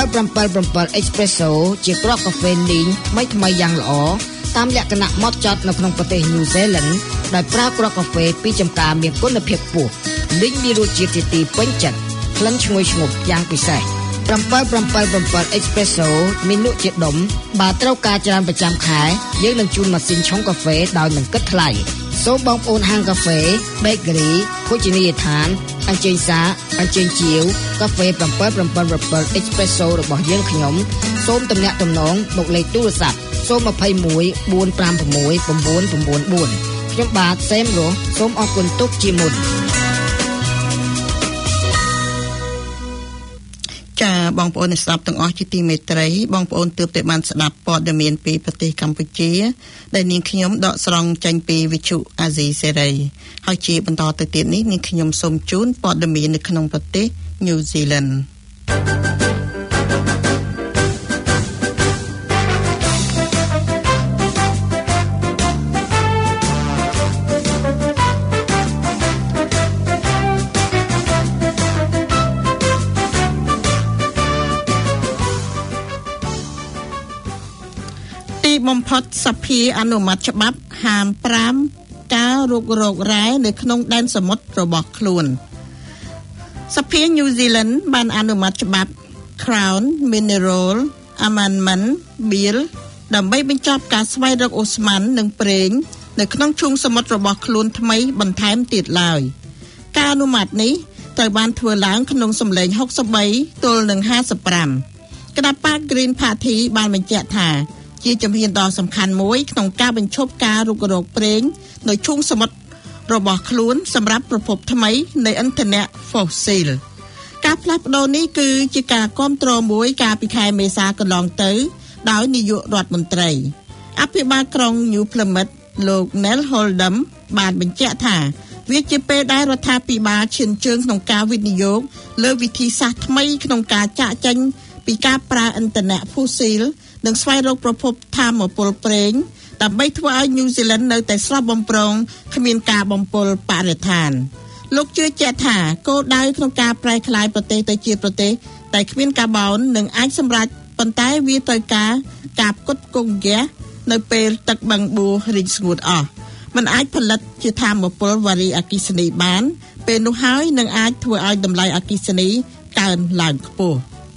S7: 777 Espresso ជាគ្រាប់កាហ្វេលីងថ្មីយ៉ាងល្អតាមលក្ខណៈម៉ត់ចត់នៅក្នុងប្រទេស New Zealand ដោយប្រើគ្រាប់កាហ្វេពីចម្ការមានគុណភាពខ្ពស់លីងមានរសជាតិជាទីពេញចិត្តក្លិនឈ្ងុយឈ្ងប់យ៉ាងពិសេស777 Espresso មានលក់ជាដុំបើត្រូវការច្រើនប្រចាំខែយើងនឹងជូនម៉ាស៊ីនឆុងកាហ្វេដោយមិនគិតថ្លៃសូមបងប្អូនហាងកាហ្វេ Bakery ភោជនីយដ្ឋានអញ្ជើញសាអញ្ជើញជាវកាហ្វេ777 Espresso របស់យើងខ្ញុំសូមទំនាក់ទំនងមកលេខទូរស័ព្ទ021 456 994ខ្ញុំបាទសេមរស់សូមអរគុណទុកជាមុន
S1: ចាបងប្អូនអ្នកស្ដាប់ទាំងអស់ជាទីមេត្រីបងប្អូនទើបតែបានស្ដាប់ព័ត៌មានពីប្រទេសកម្ពុជាដែលនាងខ្ញុំដកស្រង់ចេញពីវិទ្យុអាស៊ីសេរីហើយជាបន្តទៅទៀតនេះនាងខ្ញុំសូមជូនព័ត៌មាននៅក្នុងប្រទេស New Zealandបំផុតសភាអនុម័តច្បាប់ហាម5ការរុករករ៉ែនៅក្នុងដែនសមុទ្ររបស់ខ្លួនសភា New Zealand បានអនុម័តច្បាប់ Crown Mineral Amendment Bill ដើម្បីបញ្ចប់ការស្វែងរកអូស្មန်និងប្រេងនៅក្នុងឈូងសមុទ្ររបស់ខ្លួនថ្មីបន្ថែមទៀតឡើយការអនុម័តនេះត្រូវបានធ្វើឡើងក្នុងសម្លេង63ទល់នឹង55គណៈបក Green Party បានបញ្ជាក់ថាជាជំហានដ៏សំខាន់មួយក្នុងការបញ្ឈប់ការរុករកប្រេងនៅឈូងសមុទ្ររបស់ខ្លួនសម្រាប់ប្រភពថ្មីនៃឥន្ធនៈ fossil ការផ្លាស់ប្ដូរនេះគឺជាការគាំទ្រមួយកាលពីខែមេសាកន្លងទៅដោយនាយករដ្ឋមន្ត្រីអភិបាលក្រុង New Plymouth លោក Nell Holdem បានបញ្ជាក់ថាវាជាពេលដែលរដ្ឋាភិបាលឈានជើងក្នុងការវិនិយោគលើវិធីសាស្ត្រថ្មីក្នុងការចាក់ចេញពីការប្រើឥន្ធនៈ fossilនិងស្វែងរកប្រភពថាមពលប្រេងដើម្បីធ្វើឲ្យ New Zealand នៅតែស្រស់បំព្រងគ្មានការបំពុលបរិស្ថានលោកជឿជាក់ថាគោលដៅក្នុងការប្រែក្លាយប្រទេសទៅជាប្រទេសតែគ្មានកាបូននឹងអាចសម្រេចប៉ុន្តែវាត្រូវការការផ្គត់ផ្គង់ហ្គាសនៅពេលទឹកបឹងបួរីងស្ងួតអស់มันអាចផលិតជាថាមពលវ៉ារីអគ្គិសនីបានពេលនោះហើយនឹងអាចធ្វើឲ្យតម្លៃអគ្គិសនីកើនឡើងខ្ពស់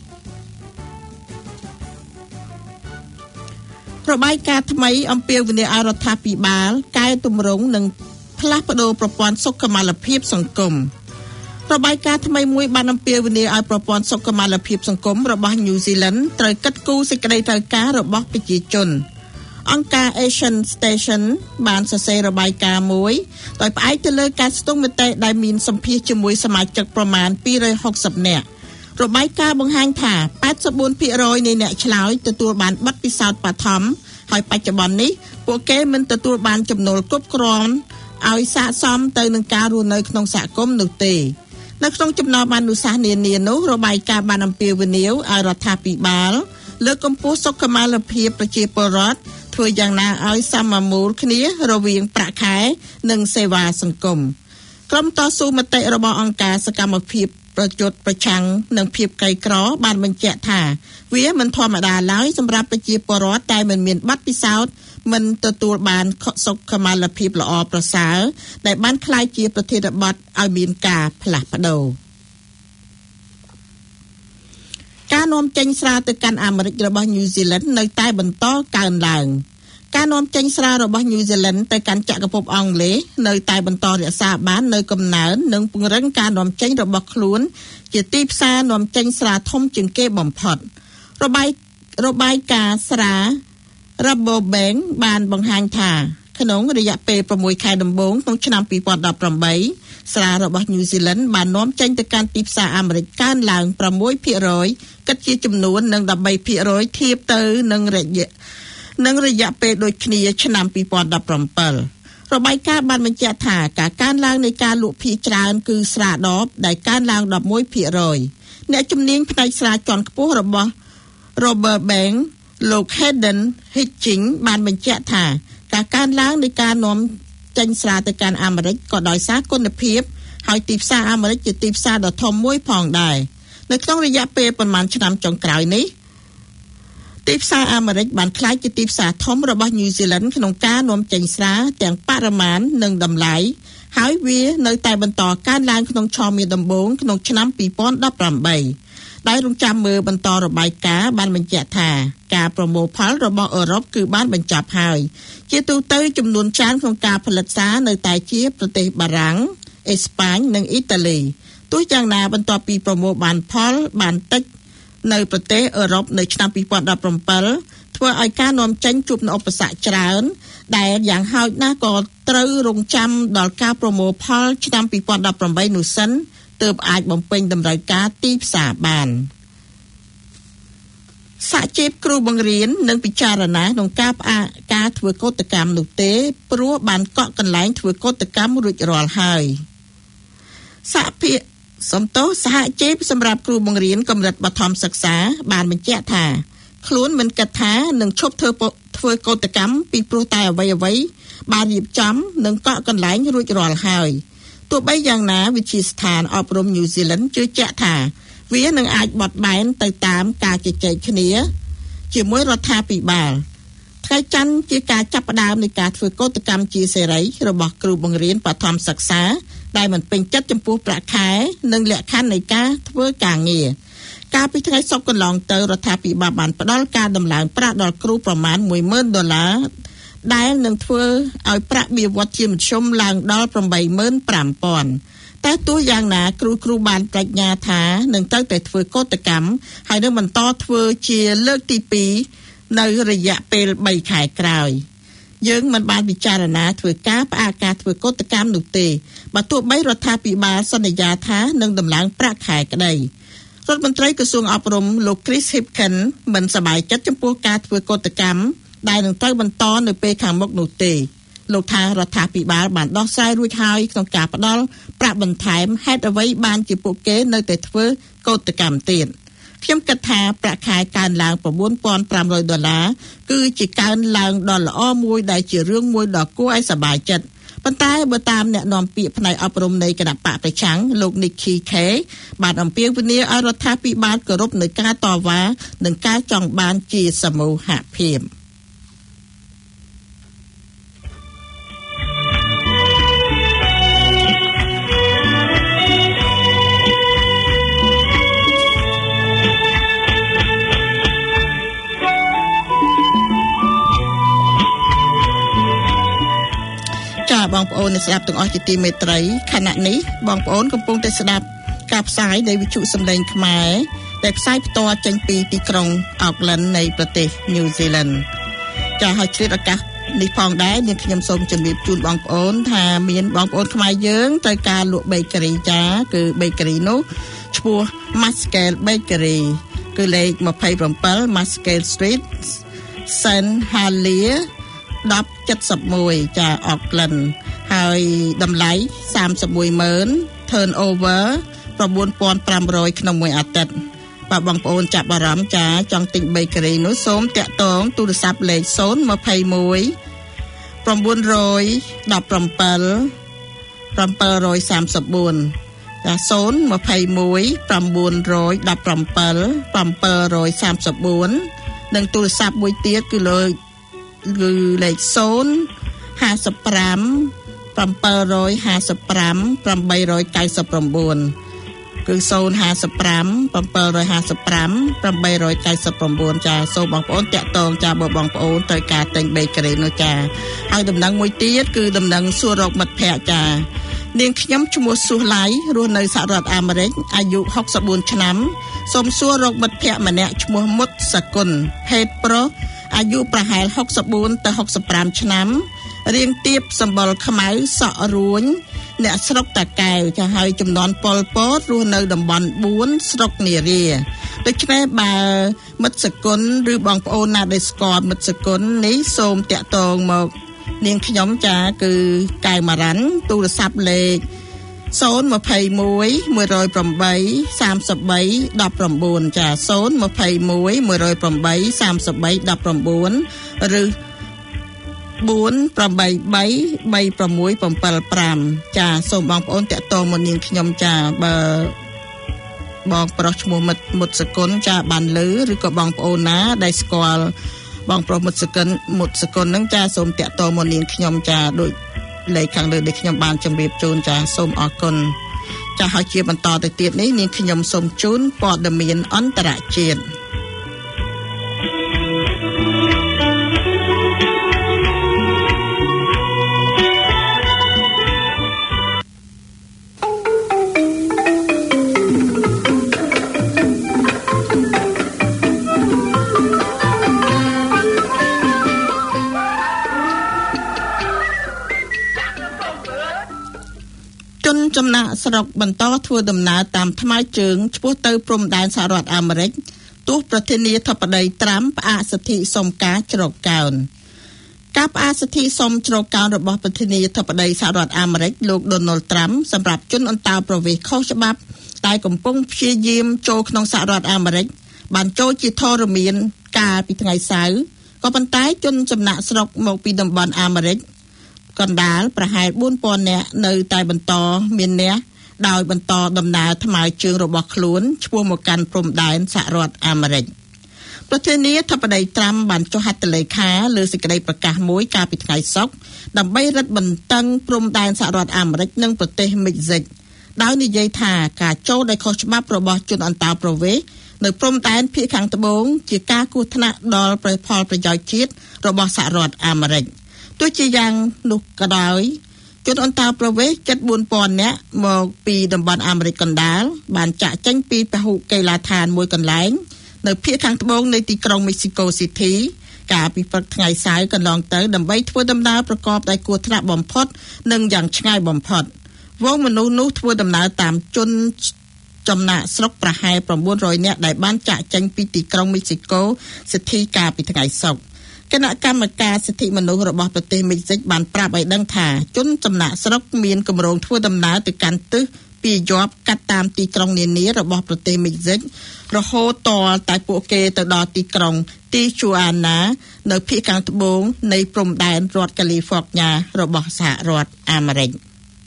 S1: របាយការណ៍ថ្មីអំពាវនាវឲ្យរដ្ឋាភិបាលកែតម្រង់និងផ្លាស់ប្តូរប្រព័ន្ធសុខុមាលភាពសង្គមរបាយការណ៍ថ្មីមួយបានអំពាវនាវឲ្យប្រព័ន្ធសុខុមាលភាពសង្គមរបស់ New Zealand ត្រូវកាត់គូរសេចក្តីត្រូវការរបស់ប្រជាជនអង្គការ Asian Station បានសរសេររបាយការណ៍មួយដោយផ្អែកទៅលើការស្ទង់មតិដែលមានសម្ភាសជាមួយសមាជិកប្រមាណ260នាក់របាយការណ៍បង្ហាញថា 84% នៃអ្នកឆ្លើយទទួលបានបទពិសោធន៍បឋមហើយបច្ចុប្បន្ននេះពួកគេមិនទទួលបានចំណូលគ្រប់គ្រាន់ឲ្យស័ក្តិសមទៅនឹងការរស់នៅក្នុងសហគមន៍នោះទេនៅក្នុងចំណោមអនុសាសន៍នានានោះរបាយការណ៍បានអំពាវនាវឲ្យរដ្ឋាភិបាលលើកកម្ពស់សុខុមាលភាពប្រជាពលរដ្ឋធ្វើយ៉ាងណាឲ្យសមមូលគ្នារវាងប្រាក់ខែនិងសេវាសង្គមក្រុមតស៊ូមតិរបស់អង្គការសកម្មភាពប្រយុទ្ធប្រឆាំងនឹងភាពក្រីក្របានបញ្ជាក់ថាវាមិនធម្មតាឡើយសម្រាប់ប្រជាពលរដ្ឋតែមិនមានបទពិសោធន៍មិនទទួលបានសុខុមាលភាពល្អប្រសើរដែលបានក្លាយជាប្រធានបទឲ្យមានការផ្លាស់ប្ដូរការនាំចេញស្រាទៅកាន់អាមេរិករបស់ New Zealand នៅតែបន្តកើនឡើងការនាំចេញស្រារបស់ New Zealand ទៅកាន់ចក្រភពអង់គ្លេសនៅតែបន្តរក្សាបាននៅកំណើននិងពង្រឹងការនាំចេញរបស់ខ្លួនជាទីផ្សារនាំចេញស្រាធំជាងគេបំផុតរបាយការណ៍ស្រា Rabobank បានបង្ហាញថាក្នុងរយៈពេល6ខែដំបូងក្នុងឆ្នាំ2018ស្រារបស់ New Zealand បាននាំចេញទៅកាន់ទីផ្សារអាមេរិកកើនឡើង 6% គិតជាចំនួននិង 13% ធៀបទៅនឹងរយៈពេលដូចគ្នាឆ្នាំ2017របាយការណ៍បានបញ្ជាក់ថាការកើនឡើងនៃការលក់ភាគច្រើនគឺស្រាដបដែលកើនឡើង 11% អ្នកជំនាញផ្នែកស្រាជាន់ខ្ពស់របស់ Rabobank លោក Hayden Hitching បានបញ្ជាក់ថាការកើនឡើងនៃការនាំចេញស្រាទៅកាន់អាមេរិកក៏ដោយសារគុណភាពហើយទីផ្សារអាមេរិកជាទីផ្សារដ៏ធំមួយផងដែរនៅនៅក្នុងរយៈពេលប្រមាណឆ្នាំចុងក្រោយនេះទីផ្សារអាមេរិកបានក្លាយជាទីផ្សារធំរបស់ញូហ្សេឡង់ក្នុងការនាំចេញស្រាទាំងបរិមាណនិងតម្លៃហើយវានៅតែបន្តកើនឡើងក្នុងឆមាសដំបូងក្នុងឆ្នាំ2018ដោយរងចាំមើលបន្តរបាយការណ៍បានបញ្ជាក់ថាការប្រមូលផលរបស់អឺរ៉ុបគឺបានបញ្ចប់ហើយជាទូទៅចំនួនចានក្នុងការផលិតស្រានៅតែជាប្រទេសបារាំងអេស្ប៉ាញនិងអ៊ីតាលីទោះយ៉ាងណាបន្ទាប់ពីប្រមូលបានផលបានតិចនៅប្រទេសអឺរ៉ុបនៅឆ្នាំ2017ធ្វើឲ្យការនាំចេញជួបនូវឧបសគ្គច្រើនដែលយ៉ាងហោចណាស់ក៏ត្រូវរងចាំដល់ការប្រមូលផលឆ្នាំ2018នោះសិនទើបអាចបំពេញតម្រូវការទីផ្សារបានសហជីពគ្រូបង្រៀននឹងពិចារណាក្នុងការផ្អាកការធ្វើកោតកម្មនោះទេព្រោះបានកក់កន្លែងធ្វើកោតកម្មរួចរាល់ហើយសហជីពសម្រាប់គ្រូបង្រៀនកម្រិតបឋមសិក្សាបានបញ្ជាក់ថាខ្លួនមិនគិតថានឹងឈប់ធ្វើកោតកម្មពីព្រោះតែអ្វីៗបានរៀបចំនិងកក់កន្លែងរួចរាល់ហើយទោះបីយ៉ាងណាវិទ្យាស្ថានអប់រំញូហ្សេឡង់ជឿជាក់ថាវានឹងអាចបត់បែនទៅតាមការជជែកគ្នាជាមួយរដ្ឋាភិបាលថ្ងៃច័ន្ទជាការចាប់ផ្ដើមនៃការធ្វើកោតកម្មជាសេរីរបស់គ្រូបង្រៀនបឋមសិក្សាដែលមិនពេញចិត្តចំពោះប្រាក់ខែនិងលក្ខខណ្ឌនៃការធ្វើការងារកាលពីថ្ងៃសុក្រកន្លងទៅរដ្ឋាភិបាលបានផ្ដល់ការដំឡើងប្រាក់ដល់គ្រូប្រមាណ$10,000ដែលនឹងធ្វើឲ្យប្រាក់បៀវត្សជាមធ្យមឡើងដល់$85,000តែទោះយ៉ាងណាគ្រូបានប្រាជ្ញាថានឹងត្រូវតែធ្វើកោតកម្មហើយនឹងបន្តធ្វើជាលើកទី2នៅរយៈពេល3ខែក្រោយយើងមិនបានពិចារណាធ្វើការផ្អាកការធ្វើកោតកម្មនោះទេបើទោះបីរដ្ឋាភិបាលសន្យាថានឹងដំឡើងប្រាក់ខែក្តីរដ្ឋមន្ត្រីក្រសួងអប់រំលោក Chris Hipkins មិនសប្បាយចិត្តចំពោះការធ្វើកោតកម្មដែលនឹងត្រូវបន្តនៅពេលខាងមុខនោះទេលោកថារដ្ឋាភិបាលបានដោះស្រាយរួចហើយក្នុងការផ្ដល់ប្រាក់បន្ថែមហេតុអ្វីបានជាពួកគេនៅតែធ្វើកោតកម្មទៀតខ្ញុំគិតថាប្រាក់ខែកើនឡើង$4,500គឺជាកើនឡើងដ៏ល្អមួយដែលជារឿងមួយដ៏គួរឲ្យសប្បាយចិត្តប៉ុន្តែបើតាមអ្នកនាំពាក្យផ្នែកអប់រំនៃគណៈបកប្រឆាំងលោក Nikki Haley បានអំពាវនាវឲ្យរដ្ឋាភិបាលគោរពនៅការតវ៉ានិងការចង់បានជាសមូហភាពបងប្អូនអ្នកស្ដាប់ទាំងអស់ជាទីមេត្រីខណៈនេះបងប្អូនកំពុងតែស្ដាប់ការផ្សាយនៃវិទ្យុសម្លេងខ្មែរដែលផ្សាយផ្ទាល់ចេញពីទីក្រុង Auckland នៃប្រទេស New Zealand ចាហើយជ្រាបឱកាសនេះផងដែរនាងខ្ញុំសូមជម្រាបជូនបងប្អូនថាមានបងប្អូនខ្មែរយើងត្រូវការលក់ bakery ចាគឺ bakery នោះឈ្មោះ Muscale Bakery គឺលេខ27 Muscale Street St Helier 1071ចាអកក្លិនហើយតម្លៃ310000 turnover 9500ក្នុងមួយអាទិត្យបើបងប្អូនចាប់អារម្មណ៍ចាចង់ទិញ bakery នោះសូមតាក់ទងទូរស័ព្ទលេខ021 917 734ចា021 917 734និងទូរស័ព្ទមួយទៀតគឺលេខ055 755 899គឺ055 755 899ចាសូមបងប្អូនតាក់ទងចាបើបងប្អូនត្រូវការទិញ bakery នោះចាហើយដំណឹងមួយទៀតគឺដំណឹងសួររកមិត្តភ័ក្តិចានាងខ្ញុំឈ្មោះស៊ូឡៃរស់នៅសហរដ្ឋអាមេរិកអាយុ64ឆ្នាំសូមសួររកមិត្តភ័ក្តិម្នាក់ឈ្មោះមុតសគុណភេទប្រុសអាយុប្រហែល64ទៅ65ឆ្នាំរាងទាបសម្បុរខ្មៅសក់រួញអ្នកស្រុកតាកែវចាហើយចំនួនប៉ុលពតរស់នៅតំបន់4ស្រុកនារាដូច្នេះបើមិត្តសគុណឬបងប្អូនណាដែលស្គាល់មិត្តសគុណនេះសូមតាក់ទងមកនាងខ្ញុំចាគឺកែវម៉ារ៉ាន់ទូរស័ព្ទលេខ021 108 33 19ចា021 108 33 19ឬ483 3675ចាសូមបងប្អូនតាក់ទងមកនាងខ្ញុំចាបើបងប្រុសឈ្មោះមុតសកុនចាបានលើឬក៏បងប្អូនណាដែលស្គាល់បងប្រុសមុតសកុនហ្នឹងចាសូមតាក់ទងមកនាងខ្ញុំចាដូចលេខខាងលើដែលខ្ញុំបានជម្រាបជូនចាសូមអរគុណចាហើយជាបន្តទៅទៀតនេះនាងខ្ញុំសូមជូនព័ត៌មានអន្តរជាតិចំណាក់ស្រុកបន្តធ្វើដំណើរតាមថ្មើរជើងឆ្ពោះទៅព្រំដែនសហរដ្ឋអាមេរិកទោះប្រធានាធិបតីត្រាំផ្អាកសិទ្ធិសុំការជ្រកកោនការផ្អាកសិទ្ធិសុំជ្រកកោនរបស់ប្រធានាធិបតីសហរដ្ឋអាមេរិកលោក Donald Trump សម្រាប់ជនអន្តោប្រវេសន៍ខុសច្បាប់ដែលកំពុងព្យាយាមចូលក្នុងសហរដ្ឋអាមេរិកបានចូលជាធរមានកាលពីថ្ងៃសៅរ៍ក៏ប៉ុន្តែជនចំណាក់ស្រុកមកពីតំបន់អាមេរិកកណ្ដាលប្រហែល 4,000 នាក់នៅតែបន្តមានអ្នកដោយបន្តដំណើរថ្មើរជើងរបស់ខ្លួនឆ្ពោះមកកាន់ព្រំដែនសហរដ្ឋអាមេរិកប្រធានាធិបតីត្រាំបានចុះហត្ថលេខាលើសេចក្តីប្រកាសមួយកាលពីថ្ងៃសុក្រដើម្បីរឹតបន្តឹងព្រំដែនសហរដ្ឋអាមេរិកនិងប្រទេសមិចស៊ិកដោយនិយាយថាការចូលដោយខុសច្បាប់របស់ជនអន្តោប្រវេសន៍នៅព្រំដែនភាគខាងត្បូងជាការគ្រោះថ្នាក់ដល់ផលប្រយោជន៍ជាតិរបស់សហរដ្ឋអាមេរិកទោះជាយ៉ាងនោះក៏ដោយជនអន្តោប្រវេសន៍ជិត 4,000 នាក់មកពីតំបន់អាមេរិកកណ្ដាលបានចាក់ចេញពីពហុកីឡដ្ឋានមួយកន្លែងនៅភាគខាងត្បូងនៃទីក្រុង Mexico City កាលពីព្រឹកថ្ងៃសៅរ៍កន្លងទៅដើម្បីធ្វើដំណើរប្រកបដោយគ្រោះថ្នាក់បំផុតនិងយ៉ាងឆ្ងាយបំផុតវងមនុស្សនោះធ្វើដំណើរតាមជនចំណាក់ស្រុកប្រហែល 900 នាក់ដែលបានចាក់ចេញពីទីក្រុង Mexico City កាលពីថ្ងៃសុក្រគណៈកម្មការសិទ្ធិមនុស្សរបស់ប្រទេសមិចស៊ិកបានប្រាប់ឲ្យដឹងថាជនចំណាក់ស្រុកមានគម្រោងធ្វើដំណើរទៅកាន់ទិសពីជាប់កាត់តាមទីក្រុងនានារបស់ប្រទេសមិចស៊ិករហូតតតែពួកគេទៅដល់ទីក្រុងទីជូអាណានៅភាគខាងត្បូងនៃព្រំដែនរដ្ឋកាលីហ្វ័រញ៉ារបស់សហរដ្ឋអាមេរិក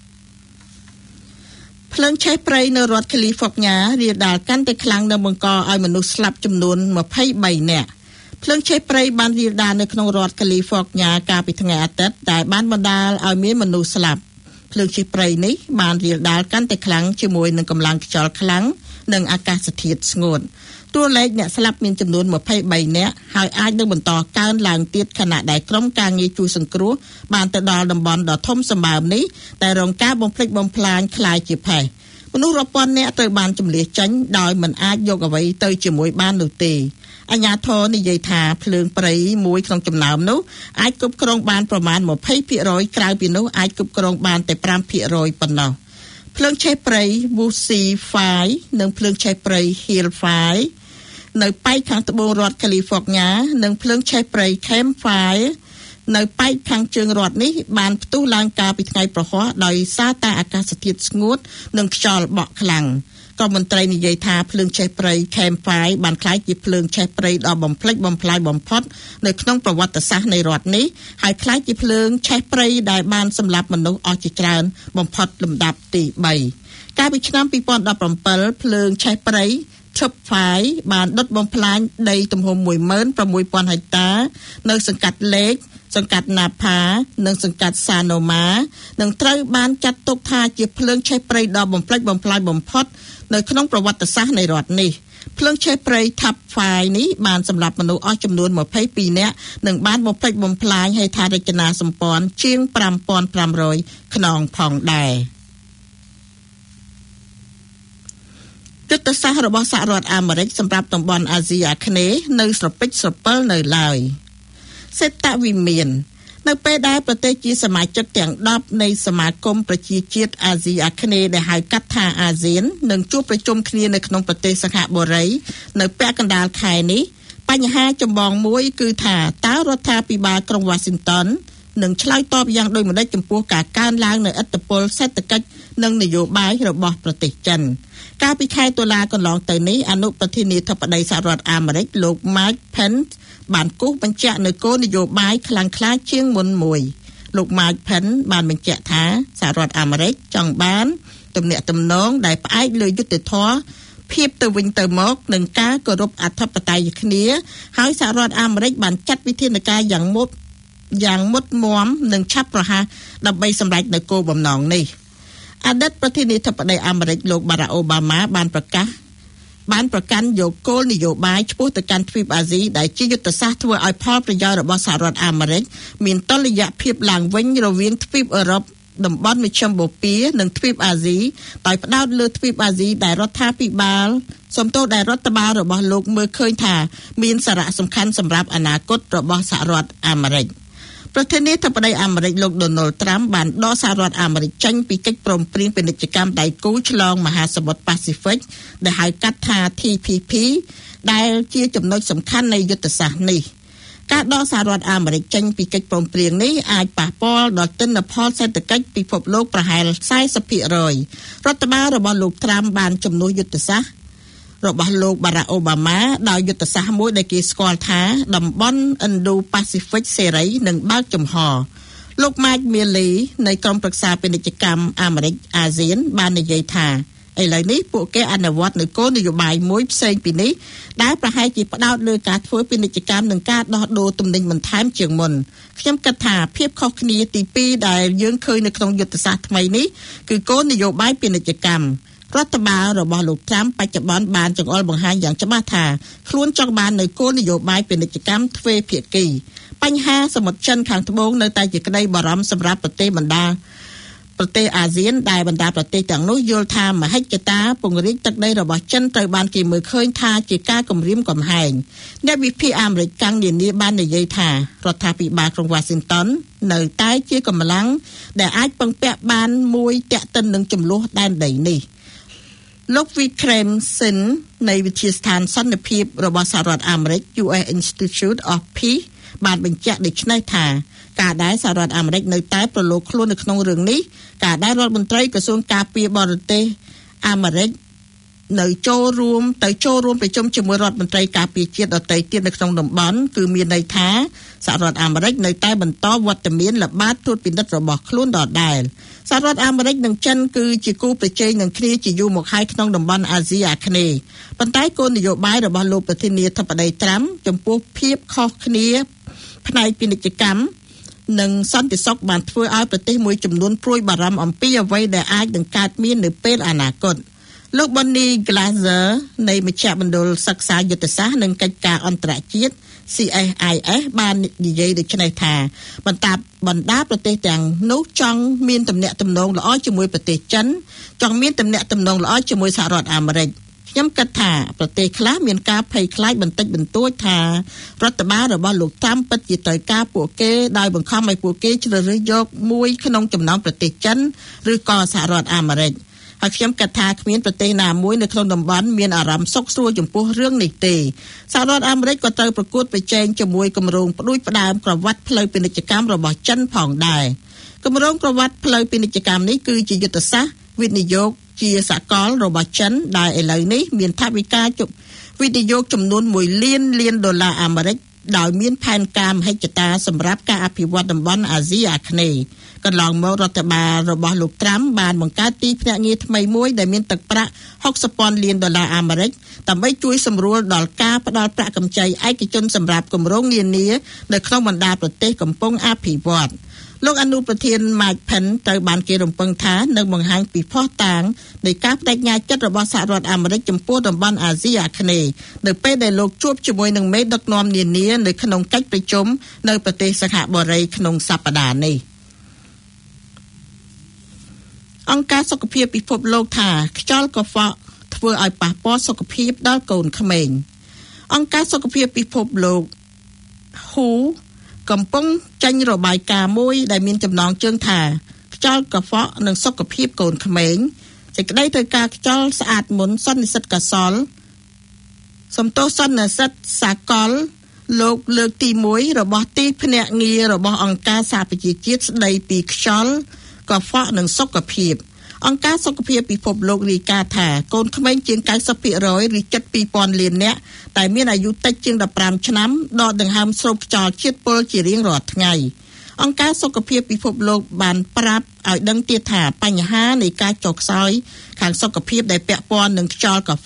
S1: ភ្លើងឆេះព្រៃនៅរដ្ឋកាលីហ្វ័រញ៉ារាលដាលកាន់តែខ្លាំងនិងបង្កឲ្យមនុស្សស្លាប់ចំនួន23នាក់ភ្លើងឆេះព្រៃបានរាលដាលនៅក្នុងរដ្ឋកាលីហ្វ័រញ៉ាកាលពីថ្ងៃអាទិត្យដែលបានបណ្ដាលឲ្យមានមនុស្សស្លាប់ភ្លើងឆេះព្រៃនេះបានរាលដាលកាន់តែខ្លាំងជាមួយនឹងកម្លាំងខ្យល់ខ្លាំងនិងអាកាសធាតុស្ងួតតួលេខអ្នកស្លាប់មានចំនួន23នាក់ហើយអាចនឹងបន្តកើនឡើងទៀតខណៈដែលក្រុមការងារជួយសង្គ្រោះបានទៅដល់តំបន់ដ៏ធំសម្បើមនេះតែរងការបំផ្លិចបំផ្លាញคล้ายជាផេះមនុស្សរាប់ពាន់នាក់ត្រូវបានជម្លៀសចេញដោយមិនអាចយកអ្វីទៅជាមួយបាននោះទេអាជ្ញាធរនិយាយថាភ្លើងព្រៃមួយក្នុងចំណោមនោះអាចគ្រប់គ្រងបានប្រមាណ 20% ក្រៅពីនោះអាចគ្រប់គ្រងបានតែ 5% ប៉ុណ្ណោះភ្លើងឆេះព្រៃ Wuxi Fire និងភ្លើងឆេះព្រៃ Hill Fire នៅប៉ែកខាងត្បូងរដ្ឋកាលីហ្វ័រញ៉ានិងភ្លើងឆេះព្រៃ Camp Fire នៅប៉ែកខាងជើងរដ្ឋនេះបានផ្ទុះឡើងកាលពីថ្ងៃប្រហ័សដោយសារតែអាកាសធាតុស្ងួតនិងខ្យល់បក់ខ្លាំងក៏មន្ត្រីនិយាយថាភ្លើងឆេះព្រៃ Camp Fire បានក្លាយជាភ្លើងឆេះព្រៃដ៏បំផ្លិចបំផ្លាញបំផុតនៅក្នុងប្រវត្តិសាស្ត្រនៃរដ្ឋនេះហើយក្លាយជាភ្លើងឆេះព្រៃដែលបានសម្លាប់មនុស្សអស់ជាច្រើនបំផុតលំដាប់ទី3កាលពីឆ្នាំ2017ភ្លើងឆេះព្រៃ Top Fire បានដុតបំផ្លាញដីទំហំ 16,000 ហិកតានៅសង្កាត់លេខសង្កាត់ណាផានិងសង្កាត់សាណូម៉ានឹងត្រូវបានចាត់ទុកថាជាភ្លើងឆេះព្រៃដ៏បំផ្លិចបំផ្លាញបំផុតនៅក្នុងប្រវត្តិសាស្ត្រនៃរដ្ឋនេះភ្លើងឆេះព្រៃ Top Fire នេះបានសម្លាប់មនុស្សអស់ចំនួន22នាក់និងបានបំផ្លិចបំផ្លាញហេដ្ឋារចនាសម្ព័ន្ធជាង 5,500 ខ្នងផងដែរយុទ្ធសាស្ត្ររបស់សហរដ្ឋអាមេរិកសម្រាប់តំបន់អាស៊ីអាគ្នេយ៍នៅស្រពេចស្រពិលនៅឡើយសេតវិមាននៅពេលដែលប្រទេសជាសមាជិកទាំង10នៃសមាគមប្រជាជាតិអាស៊ីអាគ្នេយ៍ដែលហៅកាត់ថាអាស៊ាននឹងជួបប្រជុំគ្នានៅក្នុងប្រទេសសិង្ហបុរីនៅពាក់កណ្ដាលខែនេះបញ្ហាចម្បងមួយគឺថាតើរដ្ឋាភិបាលក្រុង Washington នឹងឆ្លើយតបយ៉ាងដូចម្តេចចំពោះការកើនឡើងនៃឥទ្ធិពលសេដ្ឋកិច្ចនិងនយោបាយរបស់ប្រទេសចិនកាលពីខែតុលាកន្លងទៅនេះអនុប្រធានាធិបតីសហរដ្ឋអាមេរិកលោក Mike Pence បានគូសបញ្ជាក់នៅគោលនយោបាយខ្លាំងក្លាជាងមុនមួយលោក Mike Pence បានបញ្ជាក់ថាសហរដ្ឋអាមេរិកចង់បានទំនាក់ទំនងដែលផ្អែកលើយុត្តិធម៌ភាពទៅវិញទៅមកនឹងការគោរពអធិបតេយ្យគ្នាហើយសហរដ្ឋអាមេរិកបានចាត់វិធានការយ៉ាងមុតមាំនិងឆាប់រហ័សដើម្បីសម្រេចនូវគោលបំណងនេះអតីតប្រធានាធិបតីអាមេរិកលោកបារ៉ាក់អូបាម៉ាបានប្រកាន់យកគោលនយោបាយឆ្ពោះទៅកាន់ទ្វីបអាស៊ីដែលជាយុទ្ធសាស្ត្រធ្វើឲ្យផលប្រយោជន៍របស់សហរដ្ឋអាមេរិកមានតុល្យភាពឡើងវិញរវាងទ្វីបអឺរ៉ុបតំបន់មជ្ឈមបូព៌ានិងទ្វីបអាស៊ីដោយផ្ដោតលើទ្វីបអាស៊ីដែលរដ្ឋាភិបាលរបស់លោកមើលឃើញថាមានសារៈសំខាន់សម្រាប់អនាគតរបស់សហរដ្ឋអាមេរិកប្រធានាធិបតីអាមេរិកលោក Donald Trump បានដកសហរដ្ឋអាមេរិកចេញពីកិច្ចព្រមព្រៀងពាណិជ្ជកម្មដៃគូឆ្លងមហាសមុទ្រប៉ាស៊ីហ្វិកដែលហៅកាត់ថា TPP ដែលជាចំណុចសំខាន់នៃយុទ្ធសាស្ត្រនេះការដកសហរដ្ឋអាមេរិកចេញពីកិច្ចព្រមព្រៀងនេះអាចប៉ះពាល់ដល់ទិន្នផលសេដ្ឋកិច្ចពិភពលោកប្រហែល 40% រដ្ឋបាលរបស់លោក Trump បានជំនួសយុទ្ធសាស្ត្ររបស់លោកបារ៉ាក់អូបាម៉ាដោយយុទ្ធសាស្ត្រមួយដែលគេស្គាល់ថាតំបន់ Indo-Pacific សេរីនិងបើកចំហលោក Mike Milley នៃក្រុមប្រឹក្សាពាណិជ្ជកម្មអាមេរិកអាស៊ានបាននិយាយថាឥឡូវនេះពួកគេអនុវត្តនូវគោលនយោបាយមួយផ្សេងពីនេះដែលប្រហែលជាផ្ដោតលើការធ្វើពាណិជ្ជកម្មនិងការដោះដូរទំនិញបន្ថែមជាងមុនខ្ញុំគិតថាភាពខុសគ្នាទី2ដែលយើងឃើញនៅក្នុងយុទ្ធសាស្ត្រថ្មីនេះគឺគោលនយោបាយពាណិជ្ជកម្មរដ្ឋបាលរបស់លោក Trump បច្ចុប្បន្នបានចង្អុលបង្ហាញយ៉ាងច្បាស់ថាខ្លួនចង់បាននូវគោលនយោបាយពាណិជ្ជកម្មទ្វេភាគីបញ្ហាសមុទ្រចិនខាងត្បូងនៅតែជាក្តីបារម្ភសម្រាប់ប្រទេសអាស៊ានដែលបណ្ដាប្រទេសទាំងនោះយល់ថាមហិច្ឆតាពង្រីកទឹកដីរបស់ចិនត្រូវបានគេមើលឃើញថាជាការគំរាមកំហែងអ្នកវិភាគអាមេរិកកាំងនានាបាននិយាយថារដ្ឋាភិបាលក្រុង Washington នៅតែជាកម្លាំងដែលអាចពឹងពាក់បានមួយទាក់ទិននឹងចំនួនដែនដីនេះលោក Vikram Singh នៃវិទ្យាស្ថានសន្តិភាពរបស់សហរដ្ឋអាមេរិក US Institute of Peace បានបញ្ជាក់ដូចនេះថាការដែលសហរដ្ឋអាមេរិកនៅតែប្រឡូកខ្លួននៅក្នុងរឿងនេះការដែលរដ្ឋមន្ត្រីក្រសួងការពារបរទេសអាមេរិកនៅចូលរួមប្រជុំជាមួយរដ្ឋមន្ត្រីការពារជាតិដទៃទៀតនៅក្នុងតំបន់គឺមានន័យថាសហរដ្ឋអាមេរិកនៅតែបន្តវត្តមានល្បាតត្រួតពិនិត្យរបស់ខ្លួនដដែលសហរដ្ឋអាមេរិកនិងចិនគឺជាគូប្រជែងនឹងគ្នាជាយូរមកហើយក្នុងតំបន់អាស៊ីអាគ្នេយ៍ប៉ុន្តែគោលនយោបាយរបស់លោកប្រធានាធិបតីត្រាំចំពោះភាពខុសគ្នាផ្នែកពាណិជ្ជកម្មនិងសន្តិសុខបានធ្វើឲ្យប្រទេសមួយចំនួនព្រួយបារម្ភអំពីអ្វីដែលអាចនឹងកើតមាននៅពេលអនាគតលោក Bonnie Glaser នៃមជ្ឈមណ្ឌលសិក្សាយុទ្ធសាស្ត្រនិងកិច្ចការអន្តរជាតិ CSIS បាននិយាយដូចនេះថាបណ្ដាប្រទេសទាំងនោះចង់មានទំនាក់ទំនងល្អជាមួយប្រទេសចិនចង់មានទំនាក់ទំនងល្អជាមួយសហរដ្ឋអាមេរិកខ្ញុំគិតថាប្រទេសខ្លះមានការភ័យខ្លាចបន្តិចបន្តួចថារដ្ឋបាលរបស់លោកត្រាំពិតជាត្រូវការពួកគេដោយបង្ខំឲ្យពួកគេជ្រើសរើសយកមួយក្នុងចំណោមប្រទេសចិនឬក៏សហរដ្ឋអាមេរិកហើយខ្ញុំគិតថាគ្មានប្រទេសណាមួយនៅក្នុងតំបន់មានអារម្មណ៍សុខស្រួលចំពោះរឿងនេះទេសហរដ្ឋអាមេរិកក៏ត្រូវប្រកួតប្រជែងជាមួយគម្រោងផ្ដួចផ្ដើមក្រវ៉ាត់ផ្លូវពាណិជ្ជកម្មរបស់ចិនផងដែរគម្រោងក្រវ៉ាត់ផ្លូវពាណិជ្ជកម្មនេះគឺជាយុទ្ធសាស្ត្រវិនិយោគជាសកលរបស់ចិនដែលឥឡូវនេះមានថវិកាវិនិយោគចំនួន1លានដុល្លារអាមេរិកដោយមានផែនការមហិច្ឆតាសម្រាប់ការអភិវឌ្ឍតំបន់អាស៊ីអាគ្នេយ៍កន្លងមករដ្ឋបាលរបស់លោកត្រាំបានបង្កើតទីភ្នាក់ងារថ្មីមួយដែលមានទឹកប្រាក់$60,000 លានអាមេរិកដើម្បីជួយសម្រួលដល់ការផ្តល់ប្រាក់កម្ចីឯកជនសម្រាប់គម្រោងនានានៅក្នុងបណ្ដាប្រទេសកំពុងអភិវឌ្ឍលោកអនុប្រធាន Mike Pence ត្រូវបានគេរំពឹងថានឹងបង្ហាញពីភស្តុតាងនៃការបដិញ្ញាចិត្តរបស់សហរដ្ឋអាមេរិកចំពោះតំបន់អាស៊ីអាគ្នេយ៍នៅពេលដែលលោកជួបជាមួយនឹងមេដឹកនាំនានានៅក្នុងកិច្ចប្រជុំនៅប្រទេសសិង្ហបុរីក្នុងសប្តាហ៍នេះអង្គការសុខភាពពិភពលោកថាខ្យល់កខ្វក់ធ្វើឲ្យប៉ះពាល់សុខភាពដល់កូនក្មេងអង្គការសុខភាពពិភពលោក WHO កំពុងចេញរបាយការណ៍មួយដែលមានចំណងជើងថាខ្យល់កខ្វក់និងសុខភាពកូនក្មេងសេចក្តីត្រូវការខ្យល់ស្អាតមុនសន្និសីទកសលសំទោសសន្និសីទសាកលលោកលើកទី1របស់ទីភ្នាក់ងាររបស់អង្គការសហប្រជាជាតិស្តីពីខ្យល់កខ្វក់និងសុខភាពអង្គការសុខភាពពិភពលោករាយការណ៍ថាកូនក្មេងជាង 90% ឬ 7,000 លាននាក់តែមានអាយុតិចជាង 15 ឆ្នាំដកដង្ហើមស្រូបខ្យល់ជាតិពុលជារៀងរាល់ថ្ងៃអង្គការសុខភាពពិភពលោកបានប្រាប់ឲ្យដឹងទៀតថាបញ្ហានៃការចុះខ្សោយខាងសុខភាពដែលពាក់ព័ន្ធនឹងខ្យល់កខ្វក់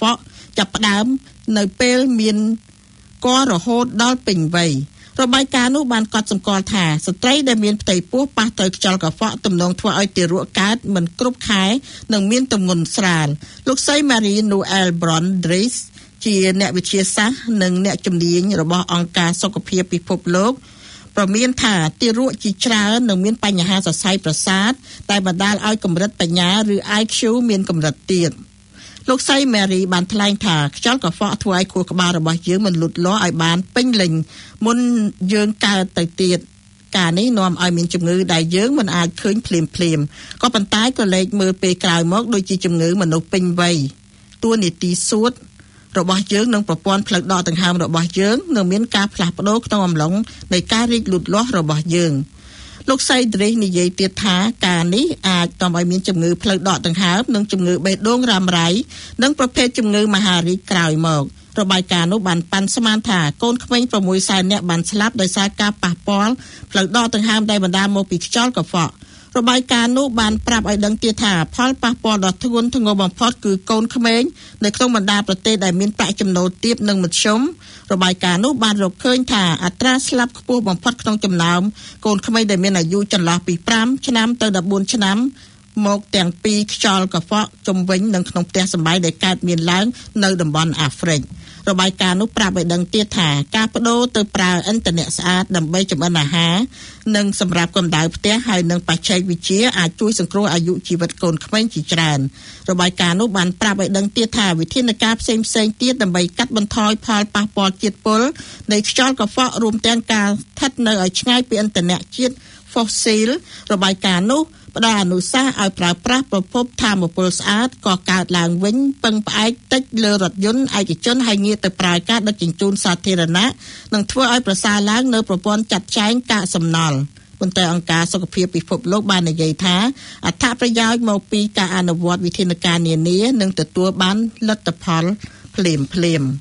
S1: ចាប់ផ្ដើមនៅពេលមានក៏រហូតដល់ពេញវ័យរបាយការណ៍នោះបានកត់សម្គាល់ថាស្ត្រីដែលមានផ្ទៃពោះប៉ះទៅខ្យល់កខ្វក់ទំនងធ្វើឲ្យទារកកើតមិនគ្រប់ខែនិងមានទម្ងន់ស្រាលលោកស្រី Marie Noel Brondres ជាអ្នកវិទ្យាសាស្ត្រនិងអ្នកជំនាញរបស់អង្គការសុខភាពពិភពលោកប្រមានថាទារកជាច្រើននឹងមានបញ្ហាសរសៃប្រសាទតែបណ្ដាលឲ្យកម្រិតបញ្ញាឬ IQ មានកម្រិតទៀតលោកស្រី Mary បានថ្លែងថាខ្យល់កខ្វក់ធ្វើឲ្យខួរក្បាលរបស់យើងមិនលូតលាស់ឲ្យបានពេញលេញមុនយើងកើតទៅទៀតការនេះនាំឲ្យមានជំងឺដែលយើងមិនអាចឃើញភ្លាមក៏ប៉ុន្តែក៏លេចមើលពេលក្រោយមកដូចជាជំងឺមនុស្សពេញវ័យតួនាទីសួតរបស់យើងនិងប្រព័ន្ធផ្លូវដកដង្ហើមរបស់យើងនឹងមានការផ្លាស់ប្ដូរក្នុងអំឡុងនៃការរីកលូតលាស់របស់យើងលោកស្រី Dres និយាយទៀតថាការនេះអាចនាំឲ្យមានជំងឺផ្លូវដកដង្ហើមនិងជំងឺបេះដូងរ៉ាំរ៉ៃនិងប្រភេទជំងឺមហារីកក្រោយមករបាយការណ៍នោះបានប៉ាន់ស្មានថាកូនក្មេង 600,000 នាក់បានស្លាប់ដោយសារការប៉ះពាល់ផ្លូវដកដង្ហើមដែលបណ្ដាលមកពីខ្យល់កខ្វក់របាយការណ៍នោះបានប្រាប់ឲ្យដឹងទៀតថាផលប៉ះពាល់ដ៏ធ្ងន់ធ្ងរបំផុតគឺកូនក្មេងនៅក្នុងបណ្ដាប្រទេសដែលមានប្រាក់ចំណូលទាបនិងមធ្យមរបាយការណ៍នោះបានរកឃើញថាអត្រាស្លាប់ខ្ពស់បំផុតក្នុងចំណោមកូនក្មេងដែលមានអាយុចន្លោះពី5ឆ្នាំទៅ14ឆ្នាំមកទាំងពីខ្យល់កខ្វក់ជំវិញនិងក្នុងផ្ទះសម្បែងដែលកើតមានឡើងនៅតំបន់អាហ្វ្រិករបាយការណ៍នោះប្រាប់ឲ្យដឹងទៀតថាការបដូរទៅប្រើឥន្ធនៈស្អាតដើម្បីចម្អិនអាហារនិងសម្រាប់កម្ដៅផ្ទះហើយនិងបច្ចេកវិទ្យាអាចជួយសង្គ្រោះអាយុជីវិតកូនក្មេងជាច្រើនរបាយការណ៍នោះបានប្រាប់ឲ្យដឹងទៀតថាវិធានការផ្សេងៗទៀតដើម្បីកាត់បន្ថយផលប៉ះពាល់ជាតិពុលនៃខ្យល់កខ្វក់រួមទាំងការស្ថិតនៅឲ្យឆ្ងាយពីឥន្ធនៈជាតិ fossil របាយការណ៍នោះផ្ដល់អនុសាសន៍ឲ្យប្រើប្រាស់ប្រភពថាមពលស្អាតក៏កើតឡើងវិញពឹងផ្អែកតិចលើរថយន្តឯកជនហើយងាកទៅប្រើការដឹកជញ្ជូនសាធារណៈនឹងធ្វើឲ្យប្រសើរឡើងនៅប្រព័ន្ធចាត់ចែងកាកសំណល់ប៉ុន្តែអង្គការសុខភាពពិភពលោកបាននិយាយថាអត្ថប្រយោជន៍មកពីការអនុវត្តវិធានការនានានឹងទទួលបានលទ្ធផលភ្លាម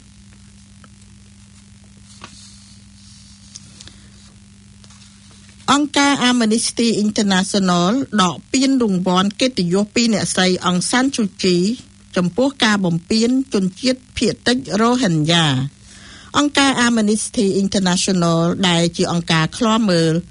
S1: អង្គការ Amnesty International ដកពានរង្វាន់កិត្តិយសពីអ្នកស្រីអង្សានស៊ូជីចំពោះការបំពានជនជាតិភាគតិចរ៉ូហិញយ៉ាអង្គការ Amnesty International ដែលជាអង្គការឃ្លាំមើល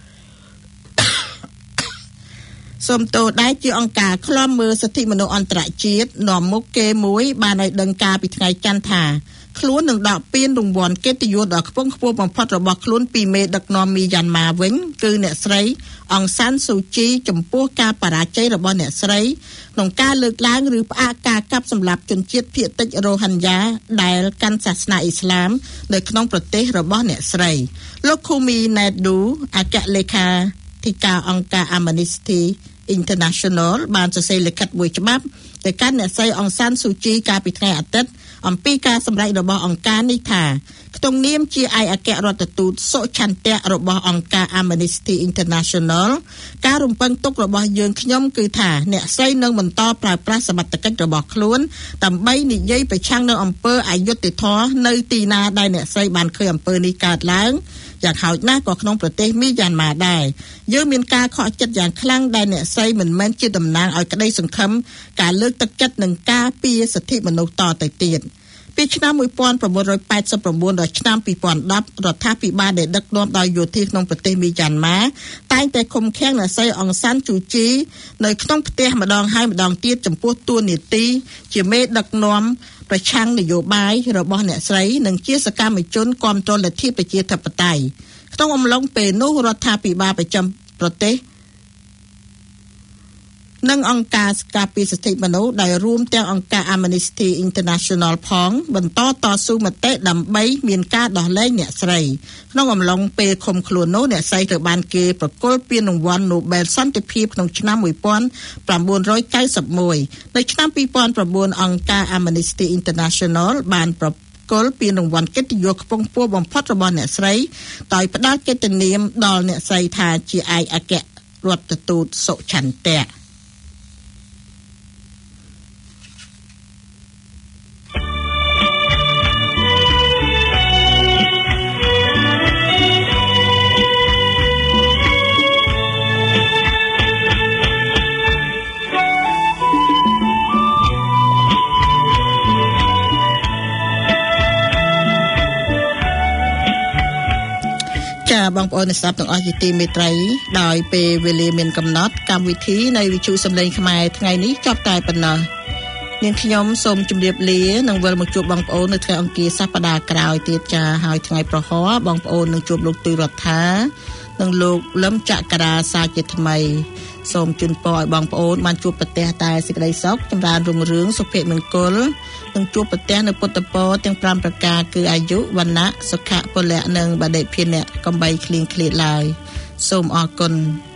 S1: ដែលជាអង្គការឃ្លាំមើលសិទ្ធិមនុស្សអន្តរជាតិនាំមុខគេមួយបានឲ្យដឹងការពីថ្ងៃច័ន្ទថាខ្លួននឹងដកពានរង្វាន់កិត្តិយសដ៏ខ្ពង់ខ្ពស់បំផុតរបស់ខ្លួនពីមេដឹកនាំមីយ៉ាន់ម៉ាវិញគឺអ្នកស្រីអង្សានស៊ូជីចំពោះការបរាជ័យរបស់អ្នកស្រីក្នុងការលើកឡើងឬផ្អាកការកាប់សម្លាប់ជនជាតិភាគតិចរ៉ូហិញយ៉ាដែលកាន់សាសនាអ៊ីស្លាមនៅក្នុងប្រទេសរបស់អ្នកស្រីលោកឃូមីណេតឌូអគ្គលេខាធិការអង្គការ Amnesty International បានសរសេរលិខិតមួយច្បាប់ទៅកាន់អ្នកស្រីអង្សានស៊ូជីកាលពីថ្ងៃអាទិត្យអំពីការសម្ដែងរបស់អង្គការនេះថាក្នុងនាមជាឯកអគ្គរដ្ឋទូតសុឆន្ទៈរបស់អង្គការ Amnesty International ការរំពឹងទុករបស់យើងខ្ញុំគឺថាអ្នកស្រីនឹងបន្តប្រើប្រាស់សមត្ថកិច្ចរបស់ខ្លួនដើម្បីនិយាយប្រឆាំងនឹងអំពើអយុត្តិធម៌នៅទីណាដែលអ្នកស្រីបានឃើញអំពើនេះកើតឡើងយ៉ាងហោចណាស់ក៏ក្នុងប្រទេសមីយ៉ាន់ម៉ាដែរយើងមានការខកចិត្តយ៉ាងខ្លាំងដែលអ្នកស្រីមិនមែនជាតំណាងឲ្យក្តីសង្ឃឹមការលើកទឹកចិត្តនិងការពារសិទ្ធិមនុស្សតទៅទៀតពីឆ្នាំ1989ដល់ឆ្នាំ2010រដ្ឋាភិបាលដែលដឹកនាំដោយយោធាក្នុងប្រទេសមីយ៉ាន់ម៉ាតែងតែឃុំឃាំងអ្នកស្រីអង្សានស៊ូជីនៅក្នុងផ្ទះម្ដងហើយម្ដងទៀតចំពោះតួនាទីជាមេដឹកនាំប្រឆាំងនយោបាយរបស់អ្នកស្រីនិងជាសកម្មជនគាំទ្រលទ្ធិប្រជាធិបតេយ្យក្នុងអំឡុងពេលនោះរដ្ឋាភិបាលប្រចាំប្រទេសនិងអង្គការការពារសិទ្ធិមនុស្សដែលរួមទាំងអង្គការ Amnesty International ផងបន្តតស៊ូមតិដើម្បីមានការដោះលែងអ្នកស្រីក្នុងអំឡុងពេលឃុំខ្លួននោះអ្នកស្រីត្រូវបានគេប្រគល់ពានរង្វាន់ Nobel សន្តិភាពក្នុងឆ្នាំ1991នៅឆ្នាំ2009អង្គការ Amnesty International បានប្រគល់ពានរង្វាន់កិត្តិយសខ្ពង់ខ្ពស់បំផុតរបស់អ្នកស្រីដោយផ្ដល់កិត្តិនាមដល់អ្នកស្រីថាជាឯកអគ្គរដ្ឋទូតសុឆន្ទៈចាបងប្អូនអ្នកស្ដាប់ទាំងអស់ជាទីមេត្រីដោយពេលវេលាមានកំណត់កម្មវិធីនៃវិទ្យុសំឡេងខ្មែរថ្ងៃនេះចប់តែប៉ុណ្ណោះនាងខ្ញុំសូមជម្រាបលានិងវិលមកជួបបងប្អូននៅថ្ងៃអង្គារសប្តាហ៍ក្រោយទៀតចាហើយថ្ងៃប្រហ័សបងប្អូននឹងជួបលោកទូចរដ្ឋានិងលោកលឹមចក្រាសាជាថ្មីសូមជូនពរឲ្យបងប្អូនបានជួបប្រទះតែសេចក្តីសុខចម្រើនរុងរឿងសុភមង្គលនិងជួបប្រទះនៅពុទ្ធពរទាំង5ប្រការគឺអាយុវណ្ណៈសុខៈពលៈនិងបដិភិនៈកំបីឃ្លៀងឃ្លាតឡើយសូមអរគុណ